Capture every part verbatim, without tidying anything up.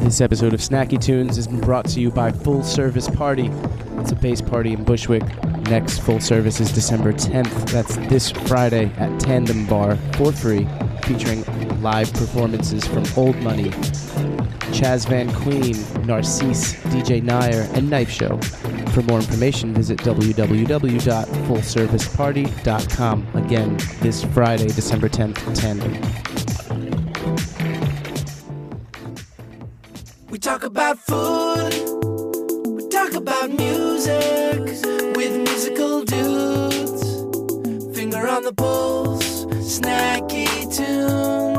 This episode of Snacky Tunes has been brought to you by Full Service Party. It's a bass party in Bushwick. Next full service is December tenth. That's this Friday at Tandem Bar for free, featuring live performances from Old Money, Chaz Van Queen, Narcisse, D J Nair, and Knife Show. For more information, visit w w w dot full service party dot com. Again, this Friday, December tenth, Tandem. We talk about food, we talk about music, with musical dudes, finger on the pulse, snacky tunes.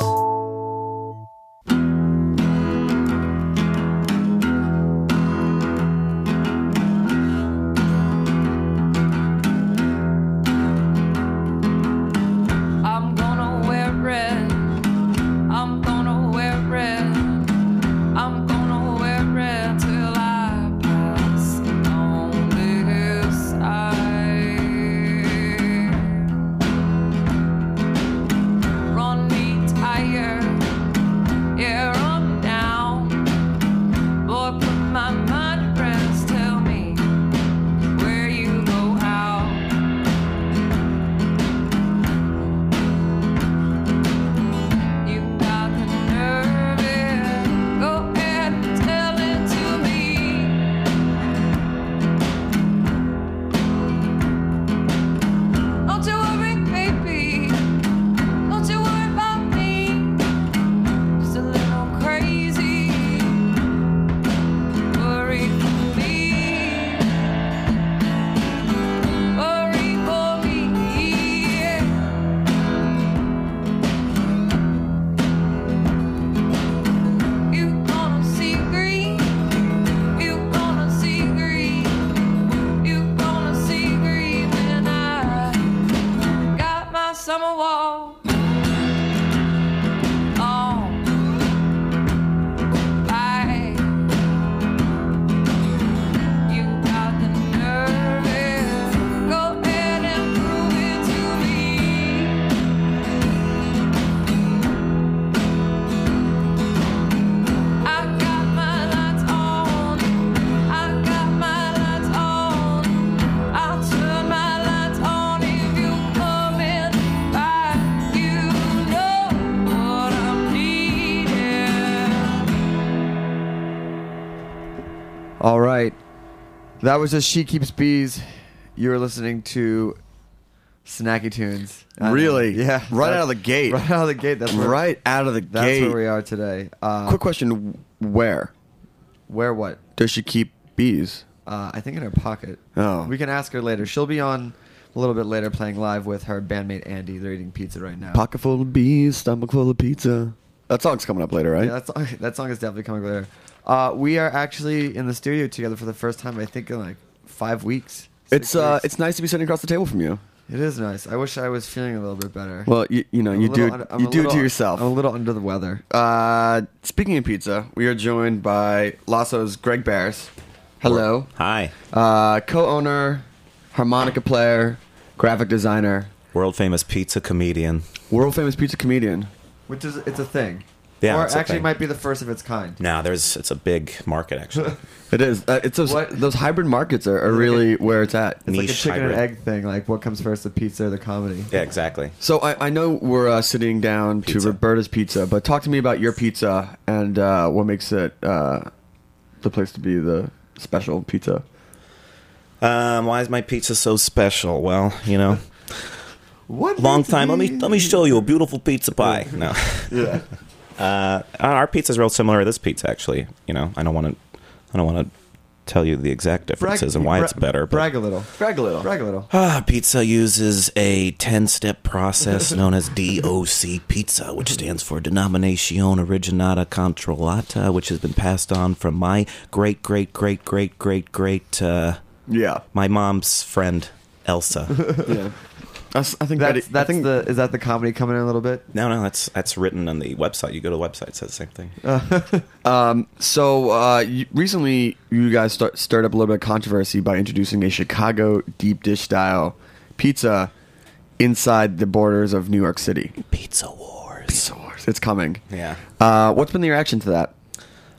All right. That was just She Keeps Bees. You were listening to Snacky Tunes. I Really? know. Yeah. Right that- out of the gate. Right out of the gate. That's where, Right out of the That's gate. where we are today. Uh, Quick question: Where Where what? does she keep bees? Uh, I think in her pocket. Oh. We can ask her later. She'll be on a little bit later playing live with her bandmate Andy. They're eating pizza right now. Pocket full of bees, stomach full of pizza. That song's coming up later, right? Yeah, that song, that song is definitely coming later. Uh, we are actually in the studio together for the first time, I think, in like five weeks. it's Six uh, weeks. it's nice to be sitting across the table from you. It is nice. I wish I was feeling a little bit better. Well, you, you know, I'm a you little do under- I'm you a do it little- to yourself. I'm a little under the weather. Uh, speaking of pizza, we are joined by Lasso's Greg Bears. Hello. Hi. Uh, co-owner, harmonica player, graphic designer, World famous pizza comedian. world famous pizza comedian. Which is, it's a thing. Yeah, or it's a actually thing. might be the first of its kind. No, there's it's a big market actually. It is. Uh, it's those What? those hybrid markets are, are really where it's at. It's like a Niche chicken hybrid. and egg thing. Like, what comes first, the pizza or the comedy? Yeah, exactly. So I, I know we're uh, sitting down Pizza. to Roberta's Pizza, but talk to me about your pizza and uh, what makes it uh, the place to be the special pizza. Um, why is my pizza so special? Well, you know, What long makes time. Let me me- let me show you a beautiful pizza pie. No, Yeah. uh, our pizza is real similar to this pizza. Actually, you know, I don't want to, I don't want to tell you the exact differences and why bra- it's better. But Brag a little. Brag a little. Brag a little. Ah, pizza uses a ten-step process known as D O C pizza, which stands for Denominazione Originata Controllata, which has been passed on from my great, great, great, great, great, great, uh, Yeah. my mom's friend, Elsa. Yeah. I, s- I think That's, that, that's I think the is that the comedy coming in a little bit? No, no, that's that's written on the website. You go to the website, it says the same thing. Um, so uh, you, recently, you guys start, stirred up a little bit of controversy by introducing a Chicago deep dish style pizza inside the borders of New York City. Pizza Wars. Pizza Wars. It's coming. Yeah. Uh, what's been the reaction to that?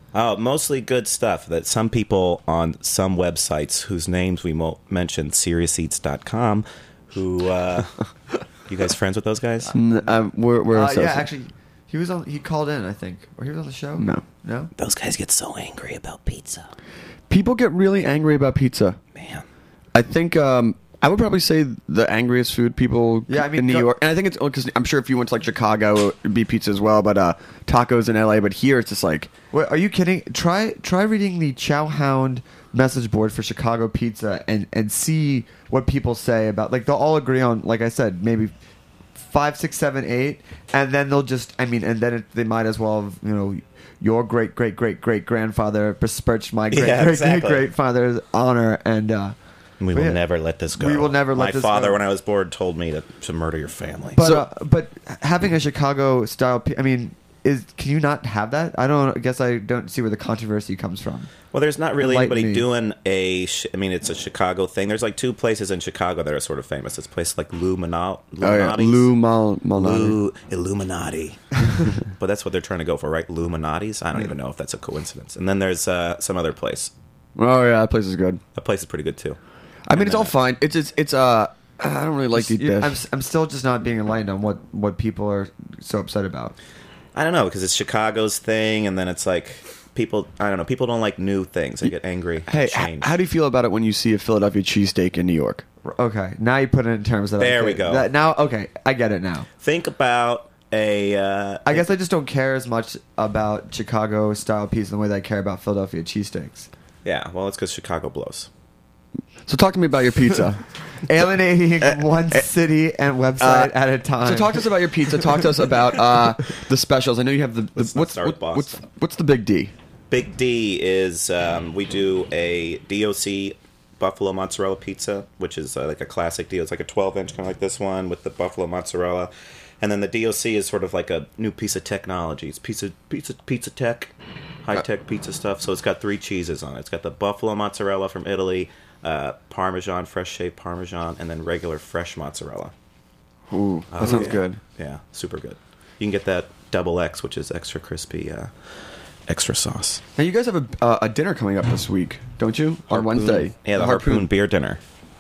Oh, mostly good stuff that some people on some websites whose names we mo- mentioned, serious eats dot com, who, uh, you guys friends with those guys? N- um, we're we're Uh, yeah, associates. actually, he was on. He called in, I think, or he was on the show. No. no. Those guys get so angry about pizza. People get really angry about pizza. Man. I think um, I would probably say the angriest food people Yeah, I mean, in New go- York. And I think it's because I'm sure if you went to like Chicago, it'd be pizza as well. But uh, tacos in L A. But here, it's just like Wait, are you kidding? Try try reading the Chow Hound message board for Chicago pizza and and see what people say about. Like they'll all agree on, like I said, maybe five, six, seven, eight, and then they'll just. I mean, and then it, they might as well have, you know. Your great great great great grandfather besmirched my great Yeah, great exactly. great great father's honor, and uh, We but will yeah. never let this go. We will never let My this father, go. when I was bored, told me to, to murder your family. But So- uh, but having a Chicago style, pi- I mean, is can you not have that? I don't. I guess I don't see where the controversy comes from. Well, there's not really Enlighten anybody me. doing a. Sh- I mean, it's a Chicago thing. There's like two places in Chicago that are sort of famous. This place like Lou Minot, oh yeah, Lou Mal Malnati. Lou Illuminati. But that's what they're trying to go for, right? Illuminatis. I don't even know if that's a coincidence. And then there's uh, some other place. Oh yeah, that place is good. That place is pretty good too. I mean, And, it's all uh, fine. It's it's it's uh. I don't really like to eat You- this. I'm, s- I'm still just not being enlightened on what, what people are so upset about. I don't know because it's Chicago's thing, and then it's like people. I don't know. People don't like new things. They get angry. Hey, at h- change. how do you feel about it when you see a Philadelphia cheesesteak in New York? Okay, now you put it in terms that. There I we think- go. That, now, okay, I get it now. Think about a. Uh, I guess I just don't care as much about Chicago style pizza the way that I care about Philadelphia cheesesteaks. yeah. Well, it's because Chicago blows. So talk to me about your pizza. Alienating one city and website Uh, at a time. So talk to us about your pizza. Talk to us about uh, the specials. I know you have the, the Let's not what's start with what- what's Boston. what's the big D? Big D is um, we do a D O C buffalo mozzarella pizza, which is uh, like a classic deal. It's like a twelve inch, kind of like this one with the buffalo mozzarella. And then the D O C is sort of like a new piece of technology. It's pizza, pizza, pizza tech, high tech pizza stuff. So it's got three cheeses on it. It's got the buffalo mozzarella from Italy, uh, Parmesan, fresh shaved Parmesan, and then regular fresh mozzarella. Ooh, that Oh, sounds yeah. good. Yeah, super good. You can get that double X, which is extra crispy, uh, extra sauce. Now you guys have a uh, a dinner coming up this week, don't you? On Wednesday. Yeah, the Harpoon beer dinner.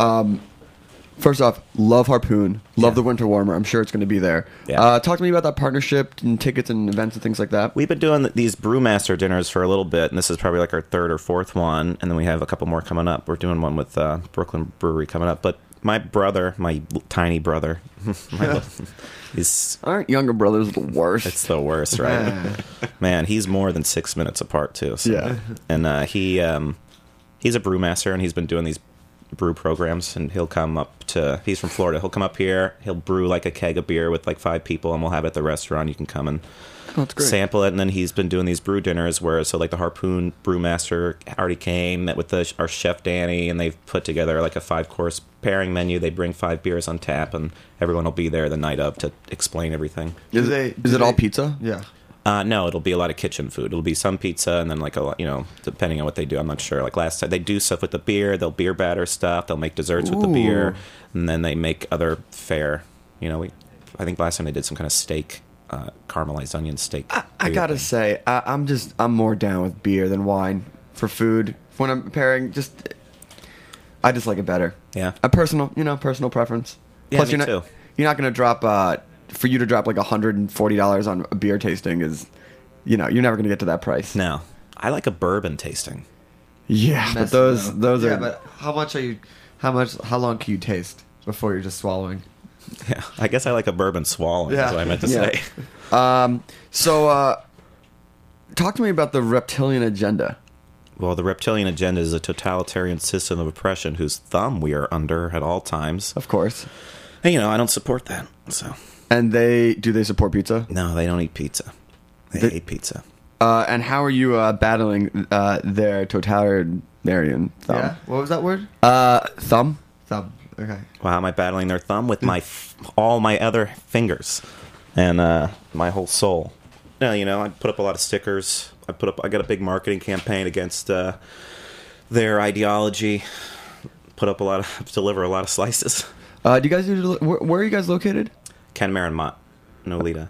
First off, love Harpoon. Love Yeah. the Winter Warmer. I'm sure it's going to be there. Yeah. Uh, talk to me about that partnership and tickets and events and things like that. We've been doing these Brewmaster dinners for a little bit, and this is probably like our third or fourth one, and then we have a couple more coming up. We're doing one with uh, Brooklyn Brewery coming up. But my brother, my l- tiny brother, my little, he's Aren't younger brothers the worst? it's the worst, right? Man, he's more than six minutes apart too. So. Yeah. And uh, he um, he's a brewmaster, and he's been doing these brew programs, and he'll come up to. He's from Florida. He'll come up here. He'll brew like a keg of beer with like five people, and we'll have it at the restaurant. You can come and Oh, that's great. sample it. And then he's been doing these brew dinners where so like the Harpoon brewmaster already came, met with the, our chef Danny, and they've put together like a five course pairing menu. They bring five beers on tap, and everyone will be there the night of to explain everything. Is, Do it- they- is do it all they- pizza? Yeah. Uh, no, it'll be a lot of kitchen food. It'll be some pizza, and then like a lot, you know, depending on what they do, I'm not sure. Like last time, they do stuff with the beer. They'll beer batter stuff. They'll make desserts with the beer, Ooh. and then they make other fare. You know, we, I think last time they did some kind of steak, uh, caramelized onion steak. I, I weird gotta thing. say, I, I'm just I'm more down with beer than wine for food. When I'm pairing, just I just like it better. Yeah. A personal, you know, personal preference. Yeah, Plus, me you're not too. you're not gonna drop uh for you to drop like one hundred forty dollars on a beer tasting is, you know, you're never gonna get to that price. No, I like a bourbon tasting. Yeah, but Messy, those though. those yeah, are. but how much are you? How much? How long can you taste before you're just swallowing? Yeah, I guess I like a bourbon swallowing. Yeah. That's what I meant to Yeah. say. Um, so uh, talk to me about the reptilian agenda. Well, the reptilian agenda is a totalitarian system of oppression whose thumb we are under at all times. Of course. And, you know, I don't support that. So, And they do they support pizza? no, they don't eat pizza. They They- hate pizza. Uh, and how are you uh, battling uh, their totalitarian thumb? Yeah. What was that word? Uh, thumb. Thumb. Okay. Well, how am I battling their thumb? With my f- all my other fingers and uh, my whole soul. No, you know, I put up a lot of stickers. I put up. I got a big marketing campaign against uh, their ideology. Put up a lot of deliver a lot of slices. Uh, do you guys do? Where, where are you guys located? Ken Marin Mott, Nolita.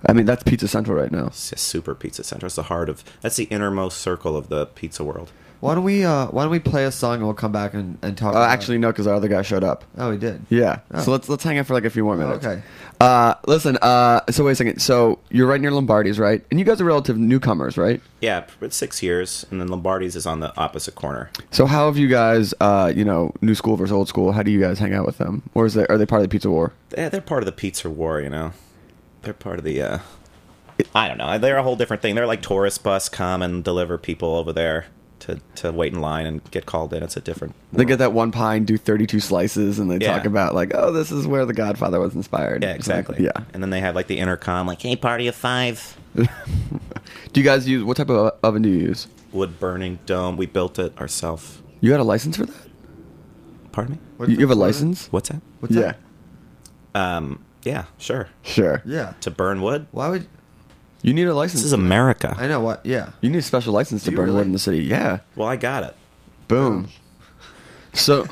I mean, that's Pizza Central right now. It's just super pizza center. It's the heart of. That's the innermost circle of the pizza world. Why don't we uh, Why don't we play a song and we'll come back and, and talk? Uh, about actually, no, because our other guy showed up. Oh, he did. Yeah. Oh. So let's let's hang out for like a few more minutes. Okay. Uh, listen. Uh, so wait a second. So you're right near Lombardi's, right? And you guys are relative newcomers, right? Yeah, it's six years, and then Lombardi's is on the opposite corner. So how have you guys, uh, you know, new school versus old school? How do you guys hang out with them, or is they are they part of the pizza war? Yeah, they're part of the pizza war, you know. They're part of the. Uh, I don't know. They're a whole different thing. They're like tourist bus come and deliver people over there to, to wait in line and get called in. It's a different. They get that one pie and do thirty-two slices, and they Yeah. talk about like, oh, this is where The Godfather was inspired. Yeah, It's like, exactly. yeah. And then they have like the intercom, like, hey, party of five. Do you guys use what type of oven do you use? Wood burning dome. We built it ourselves. You got a license for that? Pardon me? What's You, you have a the- license? What's that? What's yeah. that? Um, yeah, sure. Sure. Yeah. To burn wood. Why would You need a license. This is America. I know what? Yeah. You need a special license to Do you burn really? wood in the city. Yeah. Well, I got it. Boom. So,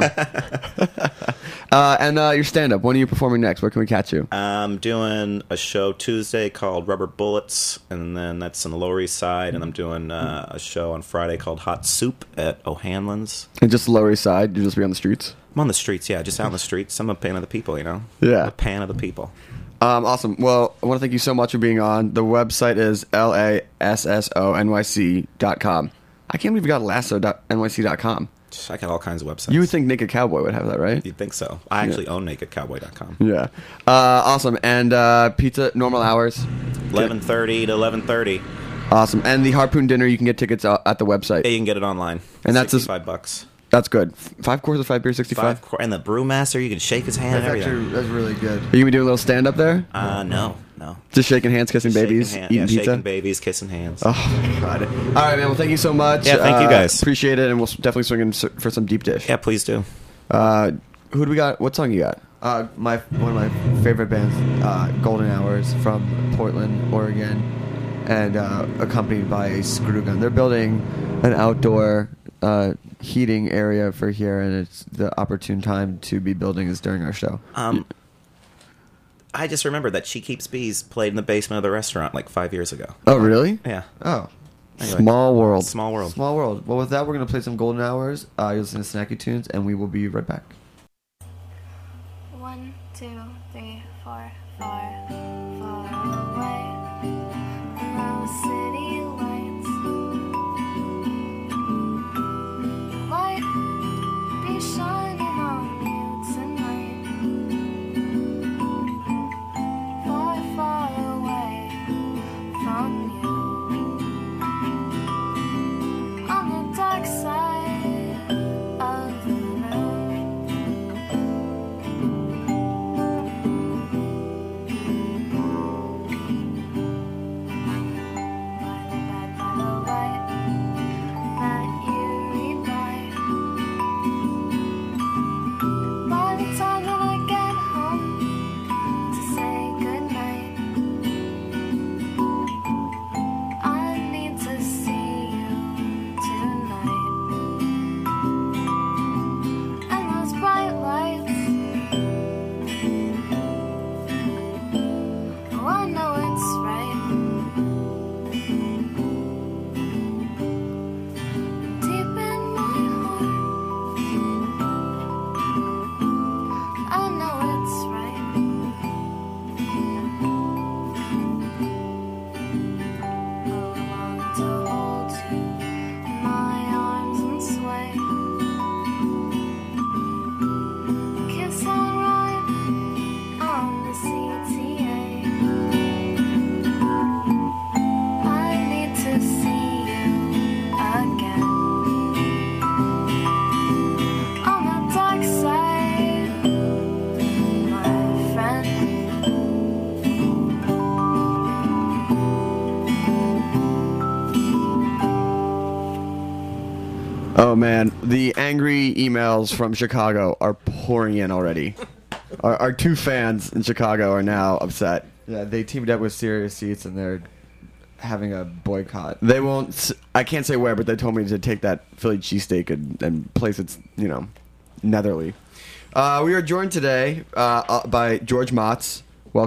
uh, and uh, your stand-up. When are you performing next? Where can we catch you? I'm doing a show Tuesday called Rubber Bullets, and then that's on the Lower East Side, and I'm doing uh, a show on Friday called Hot Soup at O'Hanlon's. And just the Lower East Side. You just be on the streets. I'm on the streets, yeah, just out on the streets. I'm a fan of the people, you know? Yeah. I'm a fan of the people. Um, awesome. Well, I want to thank you so much for being on. The website is L A S S O N Y C dot com. I can't believe you got lasso dot N Y C dot com. I got all kinds of websites. You would think Naked Cowboy would have that, right? You'd think so. I actually own naked cowboy dot com. Yeah. Uh, awesome. And uh, pizza, normal hours. eleven thirty to eleven thirty. Awesome. And the Harpoon Dinner, you can get tickets uh, at the website. Yeah, you can get it online. And that's a- sixty-five bucks. That's good. F- Five courses, five beers, sixty-five. Five qu- and the brewmaster, you can shake his hand That's and everything. actually that's really good. Are you going to be doing a little stand-up there? Uh, no, no. Just shaking hands, kissing babies, Shaking hand- eating yeah, pizza? shaking babies, kissing hands. Oh, God. All right, man. Well, thank you so much. Yeah, thank you Uh, guys. Appreciate it, and we'll s- definitely swing in s- for some deep dish. Yeah, please do. Uh, who do we got? What song you got? Uh, my one of my favorite bands, uh, Golden Hours from Portland, Oregon, and uh, accompanied by a screw gun. They're building an outdoor uh, heating area for here, and it's the opportune time to be building is during our show. Um, I just remembered that She Keeps Bees played in the basement of the restaurant like five years ago. Oh, really? Yeah. Oh, Anyway. Small world. Small world. small world. Well, with that, we're gonna play some Golden Hours. Uh, you listen to Snacky Tunes, and we will be right back. One, two, three, four, far, far away. And those city lights, light be shining on you tonight. Far, far away from you. On the dark side of the room. Oh man, the angry emails from Chicago are pouring in already. our, our two fans in Chicago are now upset. Yeah, they teamed up with Serious Seats, and they're having a boycott. They won't. s- I can't say where, but they told me to take that Philly cheesesteak and, and place it, you know, netherly. Uh, we are joined today uh, uh, by George Motz. Welcome.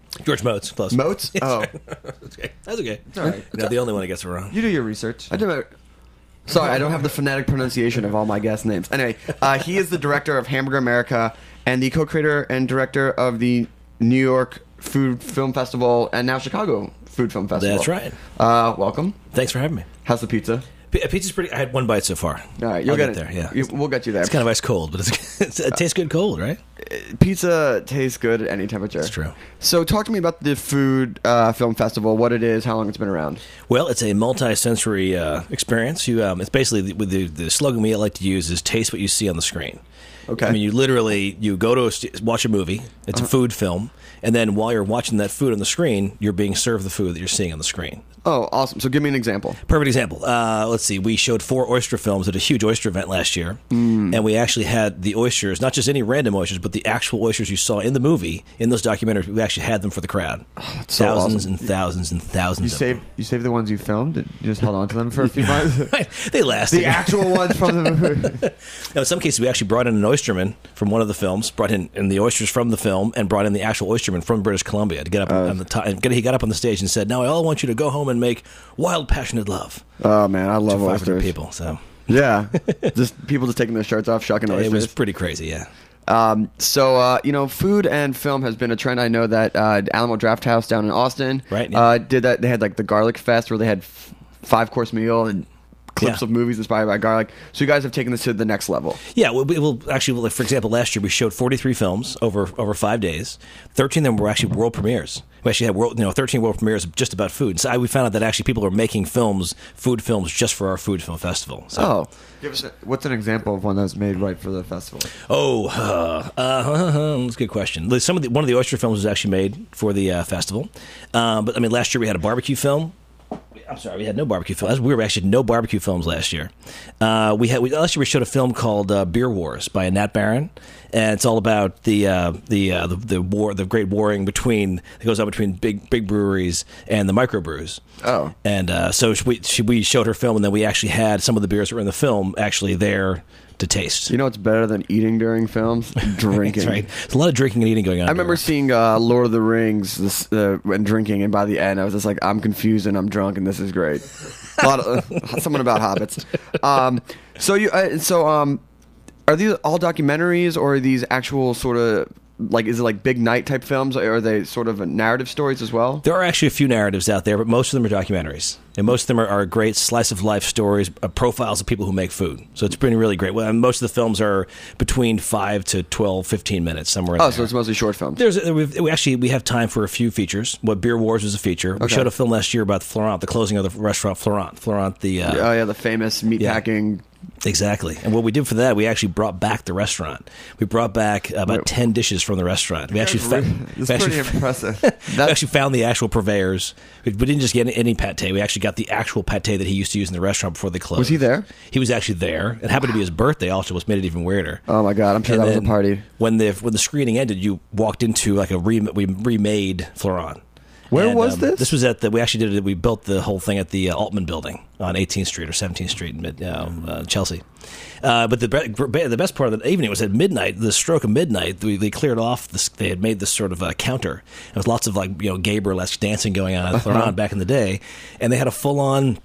George Motes, close. Motes? Oh. That's okay. That's okay. all right. You're not the only one that gets it wrong. You do your research. I do it. Sorry, I don't have the phonetic pronunciation of all my guest names. Anyway, uh, he is the director of Hamburger America and the co-creator and director of the New York Food Film Festival and now Chicago Food Film Festival. That's right. Uh, welcome. Thanks for having me. How's the pizza? P- pizza's pretty. I had one bite so far. All right, you'll I'll get, get it there. Yeah, You- we'll get you there. it's kind of ice cold, but it's, it's, it tastes good cold, right? Pizza tastes good at any temperature. It's true. So, talk to me about the Food uh, Film Festival. What it is, how long it's been around. Well, it's a multi-sensory uh, experience. You, um, it's basically the, the the slogan we like to use is "Taste what you see on the screen." Okay. I mean, you literally you go to a st- watch a movie. It's Uh-huh. a food film, and then while you're watching that food on the screen, you're being served the food that you're seeing on the screen. Oh, awesome. So, give me an example. Perfect example. Uh, let's see. We showed four oyster films at a huge oyster event last year, Mm. and we actually had the oysters, not just any random oysters, but the actual oysters you saw in the movie, in those documentaries. We actually had them for the crowd. so thousands awesome. and thousands and thousands. You of saved you saved the ones you filmed. And you just held on to them for a few months. them. They lasted. The actual ones from the movie. Now, in some cases, we actually brought in an oysterman from one of the films, brought in, in the oysters from the film, and brought in the actual oysterman from British Columbia to get up on the top. And get, he got up on the stage and said, "Now I all want you to go home and make wild, passionate love Oh, man, I love to five hundred oysters. people." So Yeah. just people just taking their shirts off, shucking oysters. it was pretty crazy. Yeah. Um, so, uh, you know, food and film has been a trend. I know that uh, Alamo Draft House down in Austin Right, yeah. uh, did that. They had like the Garlic Fest where they had f- five course meal and clips Yeah. of movies inspired by garlic. So you guys have taken this to the next level. Yeah, we, we will actually. Like, for example, last year we showed forty-three films over over five days. Thirteen of them were actually world premieres. We actually had world, you know, thirteen world premieres just about food. So I, we found out that actually people are making films, food films, just for our food film festival. So, Oh, Give us a, what's an example of one that was made right for the festival? oh, uh, uh, that's a good question. Some of the, one of the oyster films was actually made for the uh, festival. Um, but I mean, last year we had a barbecue film. I'm sorry, we had no barbecue films. We were actually no barbecue films last year. Uh, we had we, last year we showed a film called uh, Beer Wars by Nat Barron, and it's all about the uh, the, uh, the the war, the great warring between that goes on between big big breweries and the microbrews. Oh. and uh, so we she, we showed her film, and then we actually had some of the beers that were in the film actually there to taste. you know what's better than eating during films? Drinking. That's right. There's a lot of drinking and eating going on. I remember there. seeing uh, Lord of the Rings this, uh, and drinking, and by the end, I was just like, I'm confused and I'm drunk, and this is great. A lot of uh, something about hobbits. Um, so you, uh, so um, are these all documentaries, or are these actual sort of like, is it like big night type films, or are they sort of narrative stories as well? There are actually a few narratives out there, but most of them are documentaries. And most of them are, are great slice of life stories, uh, profiles of people who make food. So it's been really great. Well, and most of the films are between five to twelve, fifteen minutes, somewhere in Oh, there. so it's mostly short films. There's we've, we actually we have time for a few features. What Beer Wars was a feature. We Okay. showed a film last year about Florent, the closing of the restaurant Florent. Florent, the uh, Oh yeah, the famous meatpacking. exactly. And what we did for that, we actually brought back the restaurant. We brought back about Wait. ten dishes from the restaurant. We actually That's found, pretty- we that's actually pretty impressive. we actually found the actual purveyors. We, we didn't just get any pate. We actually got the actual pate that he used to use in the restaurant before they closed. Was he there? He was actually there. It happened to be his birthday also, which made it even weirder. Oh my god, I'm sure And that was a then party. When the when the screening ended, you walked into like a re, we remade Florent. Where And, was um, this? This was at the. We actually did it. We built the whole thing at the uh, Altman Building on eighteenth Street or seventeenth Street in mid, uh, uh, Chelsea. Uh, but the be- the best part of the evening was at midnight. The stroke of midnight, they, they cleared off. This, they had made this sort of uh, counter. There was lots of like you know gay burlesque dancing going on at Florent back in the day, and they had a full on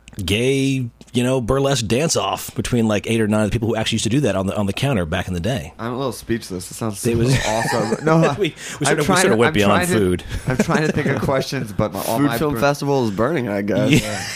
gay you know burlesque dance off between like eight or nine of the people who actually used to do that on the on the counter back in the day. I'm a little speechless. It sounds It was- awesome. No, We- we I'm sort of- we trying sort of to- went I'm beyond trying to- food. I'm trying to think of questions, but my, all Food my Film br- Festival is burning, I guess. Yeah.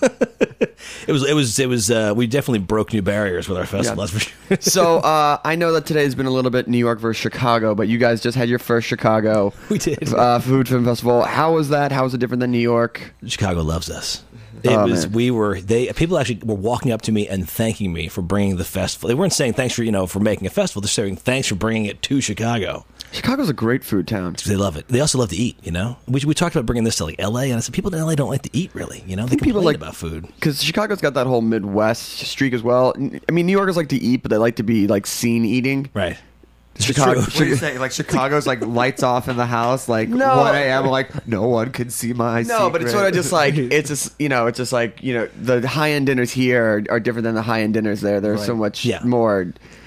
It was, it was, it was. Uh, we definitely broke new barriers with our festival. Yeah. That's for sure. So uh, I know that today has been a little bit New York versus Chicago, but you guys just had your first Chicago We did. uh, Food Film Festival. How was that? How was it different than New York? Chicago loves us. It Oh, was. man. We were. They people actually were walking up to me and thanking me for bringing the festival. They weren't saying thanks for you know for making a festival. They're saying thanks for bringing it to Chicago. Chicago's a great food town. They love it. They also love to eat. You know, we we talked about bringing this to like L A, and I said people in L A don't like to eat really. You know, they think people complain like- about food. Because Chicago's got that whole Midwest streak as well. I mean, New Yorkers like to eat, but they like to be like seen eating. Right. Chicago- It's What do you true. say? Like Chicago's like lights off in the house, like No. one a.m. Like no one can see my. No, but it's sort of secret. just like it's just you know it's just like you know the high end dinners here are, are different than the high end dinners there. There's so Right. much Yeah. more.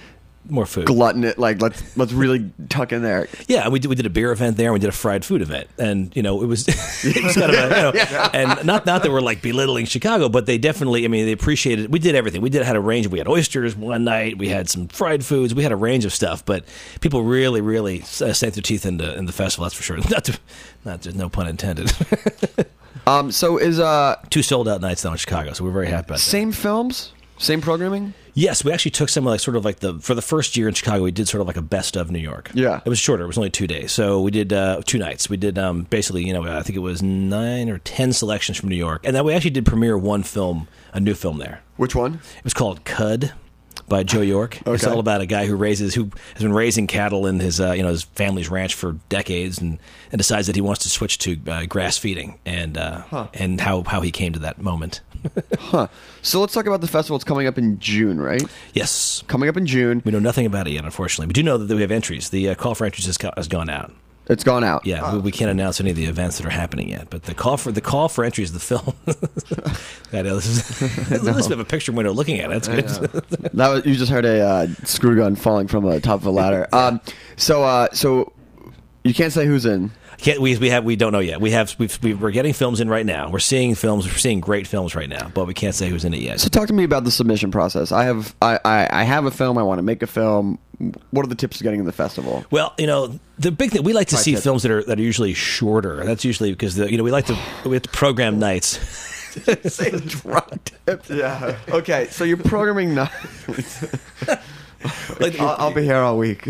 more food. glutton it. Like let's let's really tuck in there. Yeah, we did we did a beer event there, and we did a fried food event, and you know it was it was kind of a, you know, Yeah. and not not that we're like belittling Chicago, but they definitely, I mean, they appreciated. We did everything. We did had a range of we had oysters one night, we had some fried foods, we had a range of stuff, but people really really uh, sank their teeth into in the festival. That's for sure. Not to, not to, no pun intended. Um, so is uh Two sold out nights though in Chicago, so we're very happy about that. same films, same programming. Yes, we actually took some like sort of like the for the first year in Chicago, we did sort of like a best of New York. Yeah. It was shorter. It was only two days, so we did uh, two nights. We did um, basically, you know, I think it was nine or ten selections from New York, and then we actually did premiere one film, a new film there. Which one? It was called Cud by Joe York. It's Okay. all about a guy who raises who has been raising cattle in his uh, you know his family's ranch for decades, and, and decides that he wants to switch to uh, grass feeding, and uh, Huh. and how how he came to that moment. Huh. So let's talk about the festival. It's coming up in June, right? Yes. Coming up in June. We know nothing about it yet, unfortunately. We do know that we have entries. The uh, call for entries has, go- has gone out. It's gone out. Yeah, we, we can't announce any of the events that are happening yet. But the call for the call for entries, the film. I know this is. At least we have a picture window looking at it. That's good. That was, you just heard a uh, screw gun falling from the top of a ladder. Um, so uh, so you can't say who's in. Can't, we we have we don't know yet. We have we've, we we're getting films in right now. We're seeing films. We're seeing great films right now, but we can't say who's in it yet. So talk to me about the submission process. I have I, I, I have a film. I want to make a film. What are the tips to getting in the festival? Well, you know, the big thing we like to Try see tips. films that are that are usually shorter. That's usually because the you know we like to we have to program nights. Say drug tips. Yeah. Okay. So you're programming now. Like, I'll, I'll be here all week.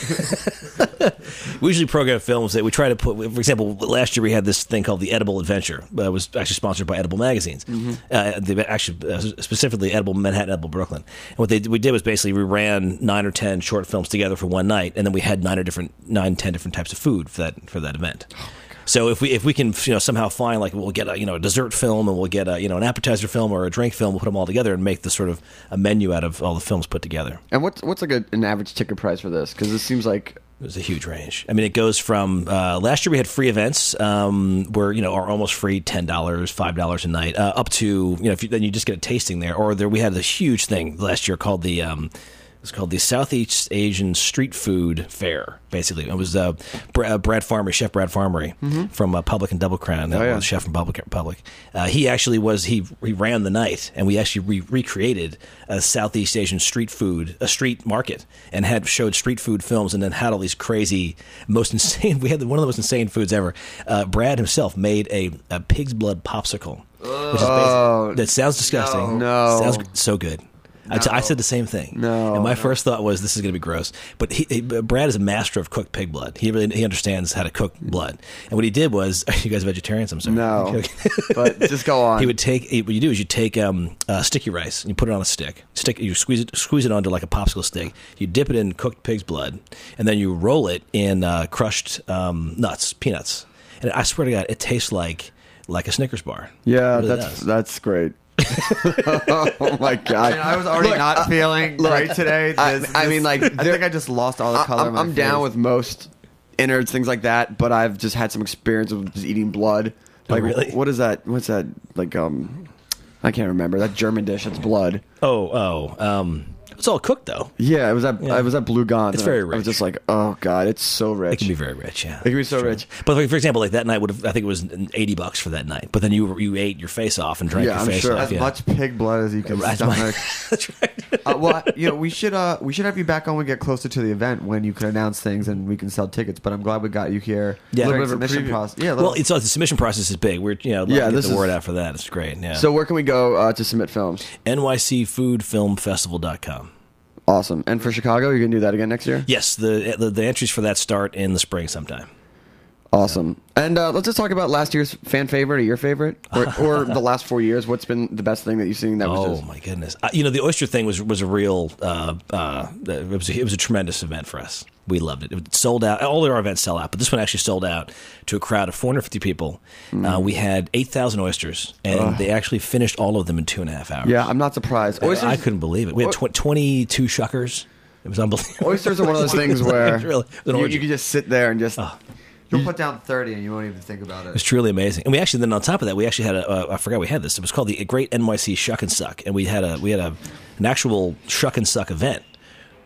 we usually program films that we try to put. For example, last year we had this thing called the Edible Adventure. Uh, it was actually sponsored by Edible Magazines. Mm-hmm. Uh, they actually uh, specifically Edible Manhattan, Edible Brooklyn. And what they we did was basically we ran nine or ten short films together for one night, and then we had nine or different nine ten different types of food for that for that event. So if we if we can you know somehow find like we'll get a you know a dessert film and we'll get a you know an appetizer film or a drink film, we'll put them all together and make the sort of a menu out of all the films put together. And what's what's like a, an average ticket price for this? Because this seems like There's a huge range. I mean, it goes from uh, last year we had free events um, where you know are almost free, ten dollars, five dollars a night, uh, up to you know if you, then you just get a tasting there. Or there we had this huge thing last year called the. Um, It's called the Southeast Asian Street Food Fair. Basically, it was uh, Brad, Brad Farmery, Chef Brad Farmery from uh, Public and Double Crown. Oh, yeah. The chef from Public. Public. Uh, he actually was he he ran the night, and we actually re- recreated a Southeast Asian street food, a street market, and had showed street food films, and then had all these crazy, most insane. We had one of the most insane foods ever. Uh, Brad himself made a, a pig's blood popsicle, which is Oh, basically, that sounds disgusting. no. sounds so good. I, t- I said the same thing. No, and my no. first thought was this is going to be gross. But he, he, Brad is a master of cooked pig blood. He really he understands how to cook blood. And what he did was, are you guys vegetarians? I'm sorry. no. Okay. But just go on. He would take what you do is you take um, uh, sticky rice and you put it on a stick. Stick you squeeze it squeeze it onto like a popsicle stick. You dip it in cooked pig's blood, and then you roll it in uh, crushed um, nuts, peanuts. And I swear to God, it tastes like like a Snickers bar. Yeah, It really that's does. that's great. Oh my god! I, mean, I was already Look, not uh, feeling look, great today. I- This- I this- mean, like, I there- think I just lost all the I- color. I'm, in my I'm down face. with most innards, things like that, but I've just had some experience with just eating blood. Oh, Like, really? what is that? What's that? Like, um, I can't remember that German dish. That's blood. Oh oh. Um, it's all cooked though. Yeah, it was at Yeah. I was at Blue Gons. It's and I- very I was rich. just like, oh god, it's so rich. It can be very rich, yeah. It can be so Sure. rich. But like, for example, like that night would have, I think it was eighty bucks for that night. But then you you ate your face off and drank Yeah, your I'm face sure. off. as yeah. much pig blood as you can As much- stomach. That's right. uh, well, you know, we should uh, we should have you back on when we get closer to the event when you can announce things and we can sell tickets. But I'm glad we got you here. Yeah. during A little bit of a submission preview. process. Yeah, a Well, little- it's uh, the submission process is big. We're you know Yeah, yeah, get this the is- word out for that. It's great. Yeah. So where can we go uh, to submit films? N Y C food film festival dot com. Awesome. And for Chicago, you're gonna do that again next year? Yes, the, the the entries for that start in the spring sometime. Awesome. And uh, let's just talk about last year's fan favorite or your favorite, or, or the last four years. What's been the best thing that you've seen? That was Oh just my goodness! Uh, you know, the oyster thing was was a real uh, uh, it was a, it was a tremendous event for us. We loved it. It sold out. All of our events sell out, but this one actually sold out to a crowd of four hundred fifty people. Uh, we had eight thousand oysters, and they actually finished all of them in two and a half hours. yeah. I'm not surprised. I- Oysters, I couldn't believe it. We had tw- twenty-two shuckers. It was unbelievable. oysters are one of those things where It's really- it was an you, orgy. you can just sit there and just. you'll put down thirty and you won't even think about It was it. truly amazing, and we actually then on top of that, we actually had a uh, I forgot we had this. It was called the Great N Y C Shuck and Suck, and we had a we had a an actual shuck and suck event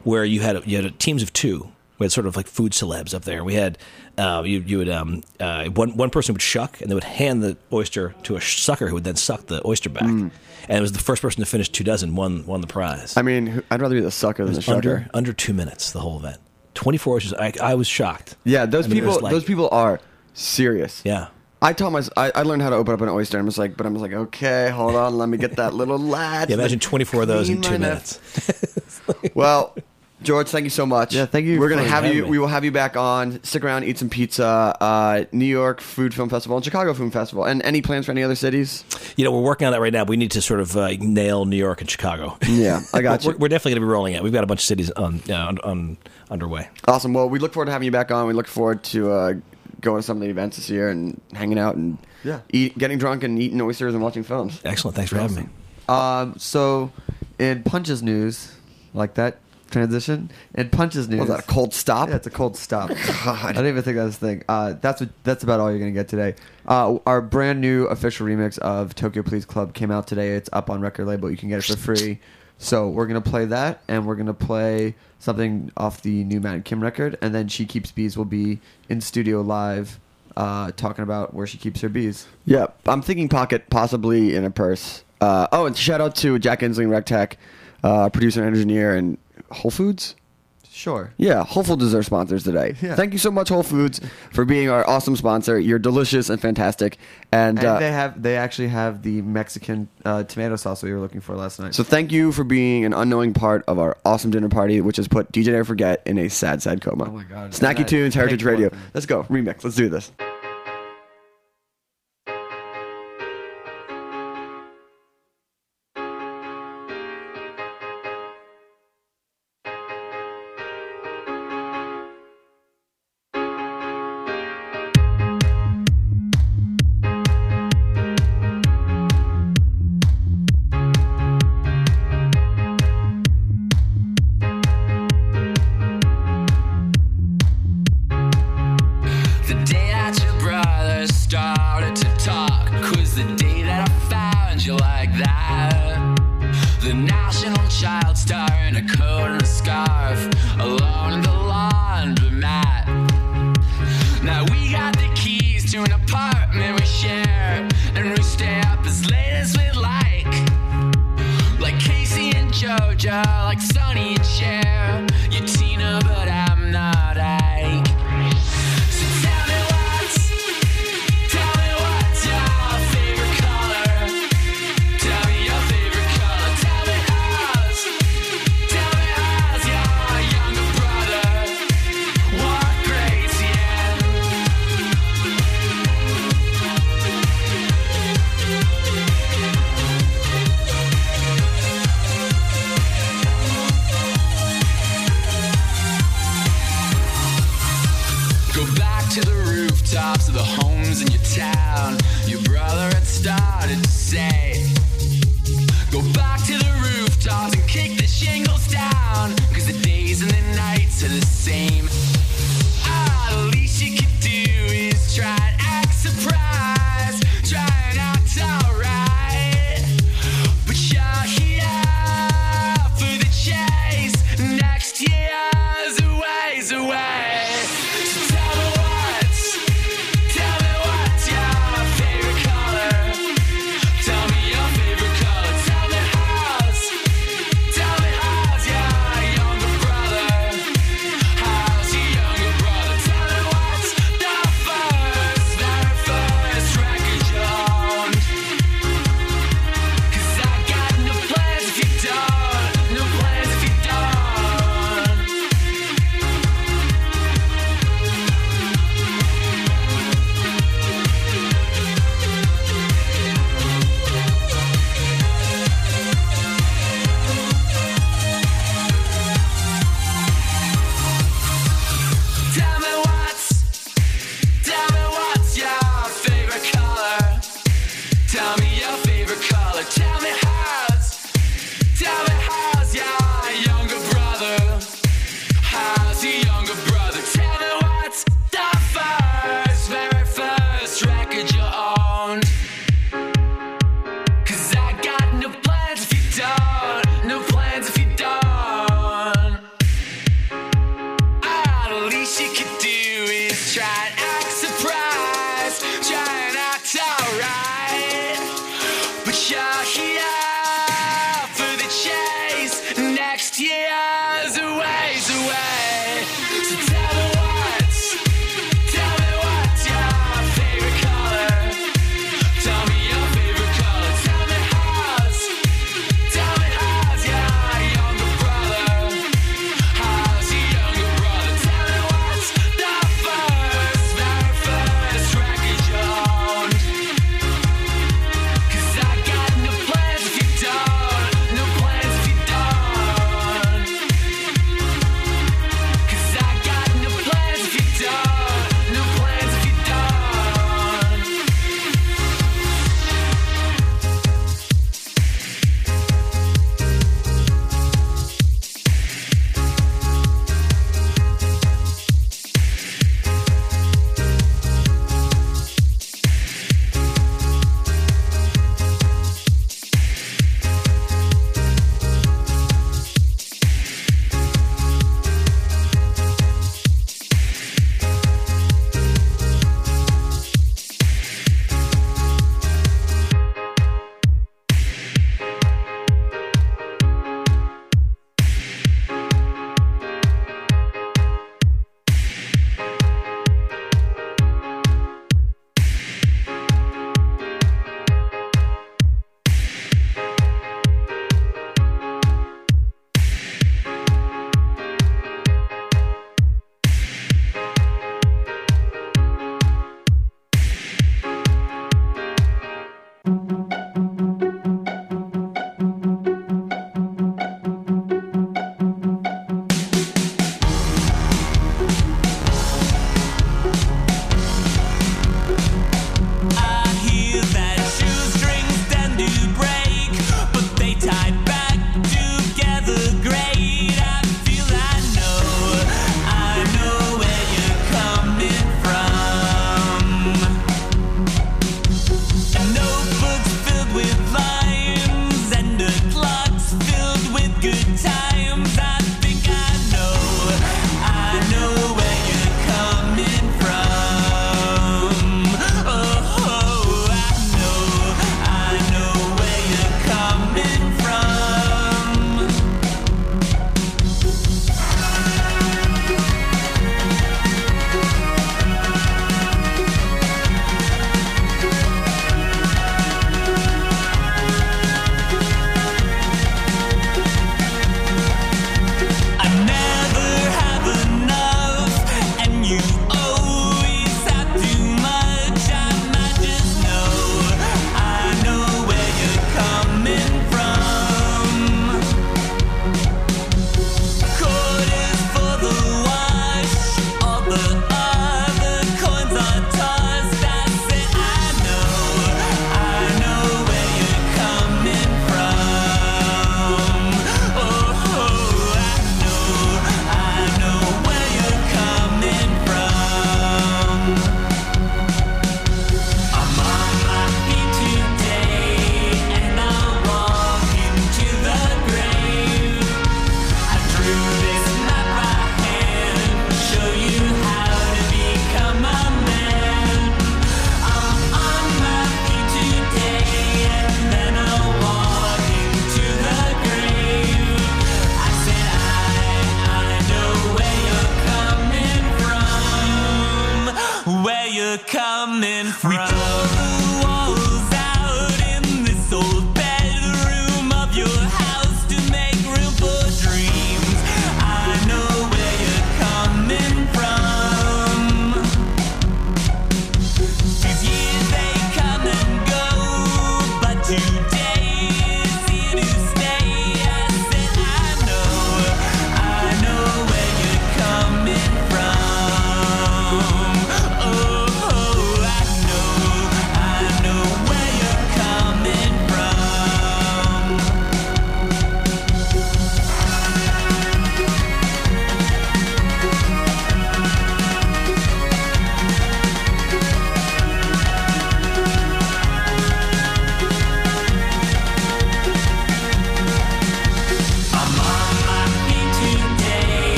where you had you had teams of two. We had sort of like food celebs up there. We had uh, you you would um, uh, one one person would shuck and they would hand the oyster to a sucker who would then suck the oyster back. Mm. And it was the first person to finish two dozen won won the prize. I mean, I'd rather be the sucker than the sucker. Under under two minutes, the whole event. Twenty-four oysters. I, I was shocked. Yeah, those I mean, people like, those people are serious. Yeah. I taught my I, I learned how to open up an oyster and I was like, but I was like, okay, hold on, let me get that little latch. Yeah, imagine twenty-four of those in two Clean my minutes. Well, George, thank you so much. Yeah, thank you We're gonna for have having you. me. We will have you back on. Stick around, eat some pizza. Uh, New York Food Film Festival and Chicago Film Festival. And any plans for any other cities? You know, we're working on that right now. We need to sort of uh, nail New York and Chicago. Yeah, I got we're, you. we're definitely going to be rolling out. We've got a bunch of cities on, uh, on, on underway. Awesome. Well, we look forward to having you back on. We look forward to uh, going to some of the events this year and hanging out and Yeah. eat, getting drunk and eating oysters and watching films. Excellent. Thanks for having me. Um, so, in Punch's news, like that transition, in Punch's news, Was that a cold stop? Yeah, it's a cold stop. God. I don't even think that's a thing. Uh, that's what, that's about all you're gonna get today. Uh, our brand new official remix of Tokyo Police Club came out today. It's up on record label. You can get it for free. So we're gonna play that, and we're gonna play something off the new Matt and Kim record, and then She Keeps Bees will be in studio live, uh, talking about where she keeps her bees. Yeah, I'm thinking pocket, possibly in a purse. Uh, oh, and shout out to Jack Insling, RecTech, uh, producer and engineer, and Whole Foods. Sure. Yeah, Whole Foods is our sponsors today. Yeah. Thank you so much, Whole Foods, for being our awesome sponsor. You're delicious and fantastic. And, And uh, they have they actually have the Mexican uh, tomato sauce we were looking for last night. so thank you for being an unknowing part of our awesome dinner party, which has put D J Never Forget in a sad, sad coma. Oh my God. Snacky And Tunes, that Heritage pink Radio. one. Let's go. Remix. Let's do this. The day that your brother started to talk was the day that I found you like that. The national child star in a coat and a scarf, alone in the laundromat. Now we got the keys to an apartment we share, and we stay up as late as we like. Like Casey and JoJo, like Sonny and Cher. You're Tina, but I'm not Ike. So tell me what's, tell me what's your favorite color. Tell me your favorite color. Tell me ours. Tell me ours. Your younger brother. What grades he in? Go back to the rooftops of the homes in your town. Your brother had started to say, go back to the rooftops and kick the shingles down, 'cause the days and the nights are the same. Ah, the least you could do is try and act surprised, try and act alright. But you're here for the chase. Next year's a ways away. So tell me what's, tell me what's your favorite color. Tell me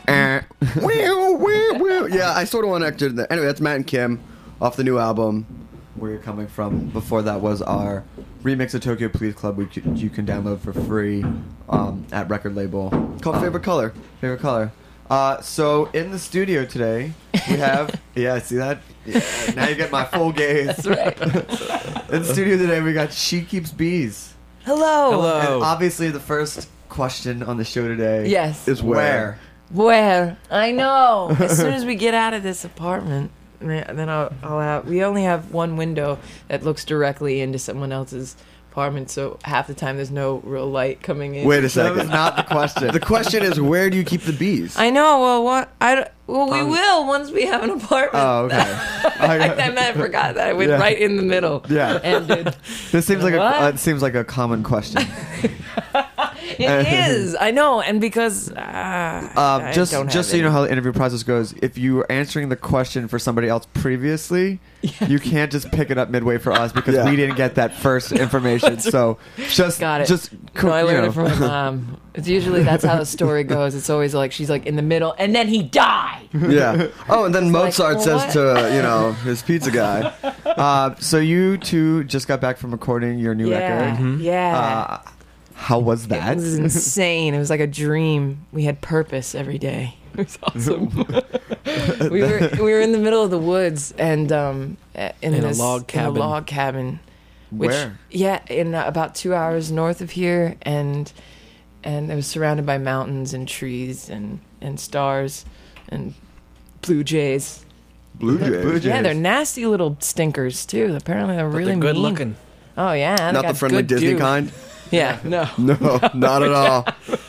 Eh. Whew, whew, whew. Yeah, I sort of want to enter that. Anyway, that's Matt and Kim off the new album. Where you're coming from. Before that was our remix of Tokyo Police Club, which you you can download for free um, at record label. Called Um, Favorite Color. Favorite color. Uh, so in the studio today we have yeah, see that? Yeah, now you get my full gaze. That's right. In the studio today we got She Keeps Bees. Hello. Hello. And obviously the first question on the show today Yes. Is where? Where? I know. As soon as we get out of this apartment, then I'll, I'll have. We only have one window that looks directly into someone else's apartment, so half the time there's no real light coming in. Wait a That second. was not the question. The question is, where do you keep the bees? I know. Well, what? I don't- well, we Um, will once we have an apartment. Oh, okay. I, meant I forgot that I went Yeah. right in the middle. Yeah. And it, This seems like a What? uh, it seems like a common question. it is. I know, and because uh, Um, I just don't just have so you know any. how the interview process goes, if you were answering the question for somebody else previously, you can't just pick it up midway for us because Yeah. we didn't get that first information. So just Got it. just co- No, I you learned know. it from my mom. It's usually that's how the story goes. It's always like she's like in the middle, and then he died. Yeah. Oh, and then Mozart like, says what? to, you know, his pizza guy. Uh, so you two just got back from recording your new yeah, record. yeah. Uh, how was that? It was insane. It was like a dream. We had purpose every day. It was awesome. we were we were in the middle of the woods and um in, In a this- log cabin. In a log cabin. Which, Where? Yeah, in uh, about two hours north of here, and and it was surrounded by mountains and trees and and stars and blue jays. Blue Jays. Blue Jays. Yeah, they're nasty little stinkers too. Apparently, they're But really they're good mean. looking. Oh yeah, they Not got the friendly good Disney dew. kind? Yeah, no. No, not at all.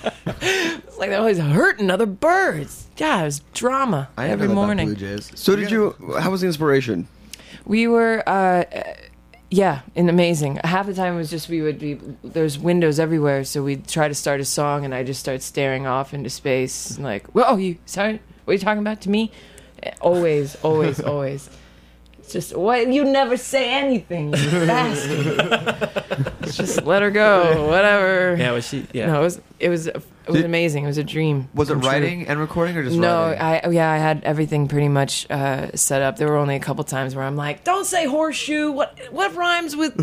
It's like they're always hurting other birds. Yeah, it was drama I every never thought morning. Blue Jays. So did you, how was the inspiration? We were, uh, yeah, and amazing. Half the time it was just we would be, there's windows everywhere, so we'd try to start a song, and I just start staring off into space, and like, whoa, you, sorry, what are you talking about to me? Always, always, always. It's just, what, you never say anything, you bastard. Just let her go, whatever. Yeah, was she? Yeah. No, it was, it was, it was Did- amazing. It was a dream. Was it come true. writing and recording or just No, writing? I yeah, I had everything pretty much uh, set up. There were only a couple times where I'm like, "Don't say horseshoe. What what rhymes with?"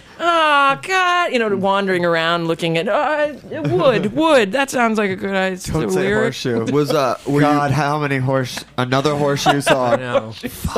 Oh God, you know, wandering around looking at uh, wood, wood. That sounds like a good idea. Don't say lyric. horseshoe. Was, uh, were God, how many horse? Another horseshoe I song. know.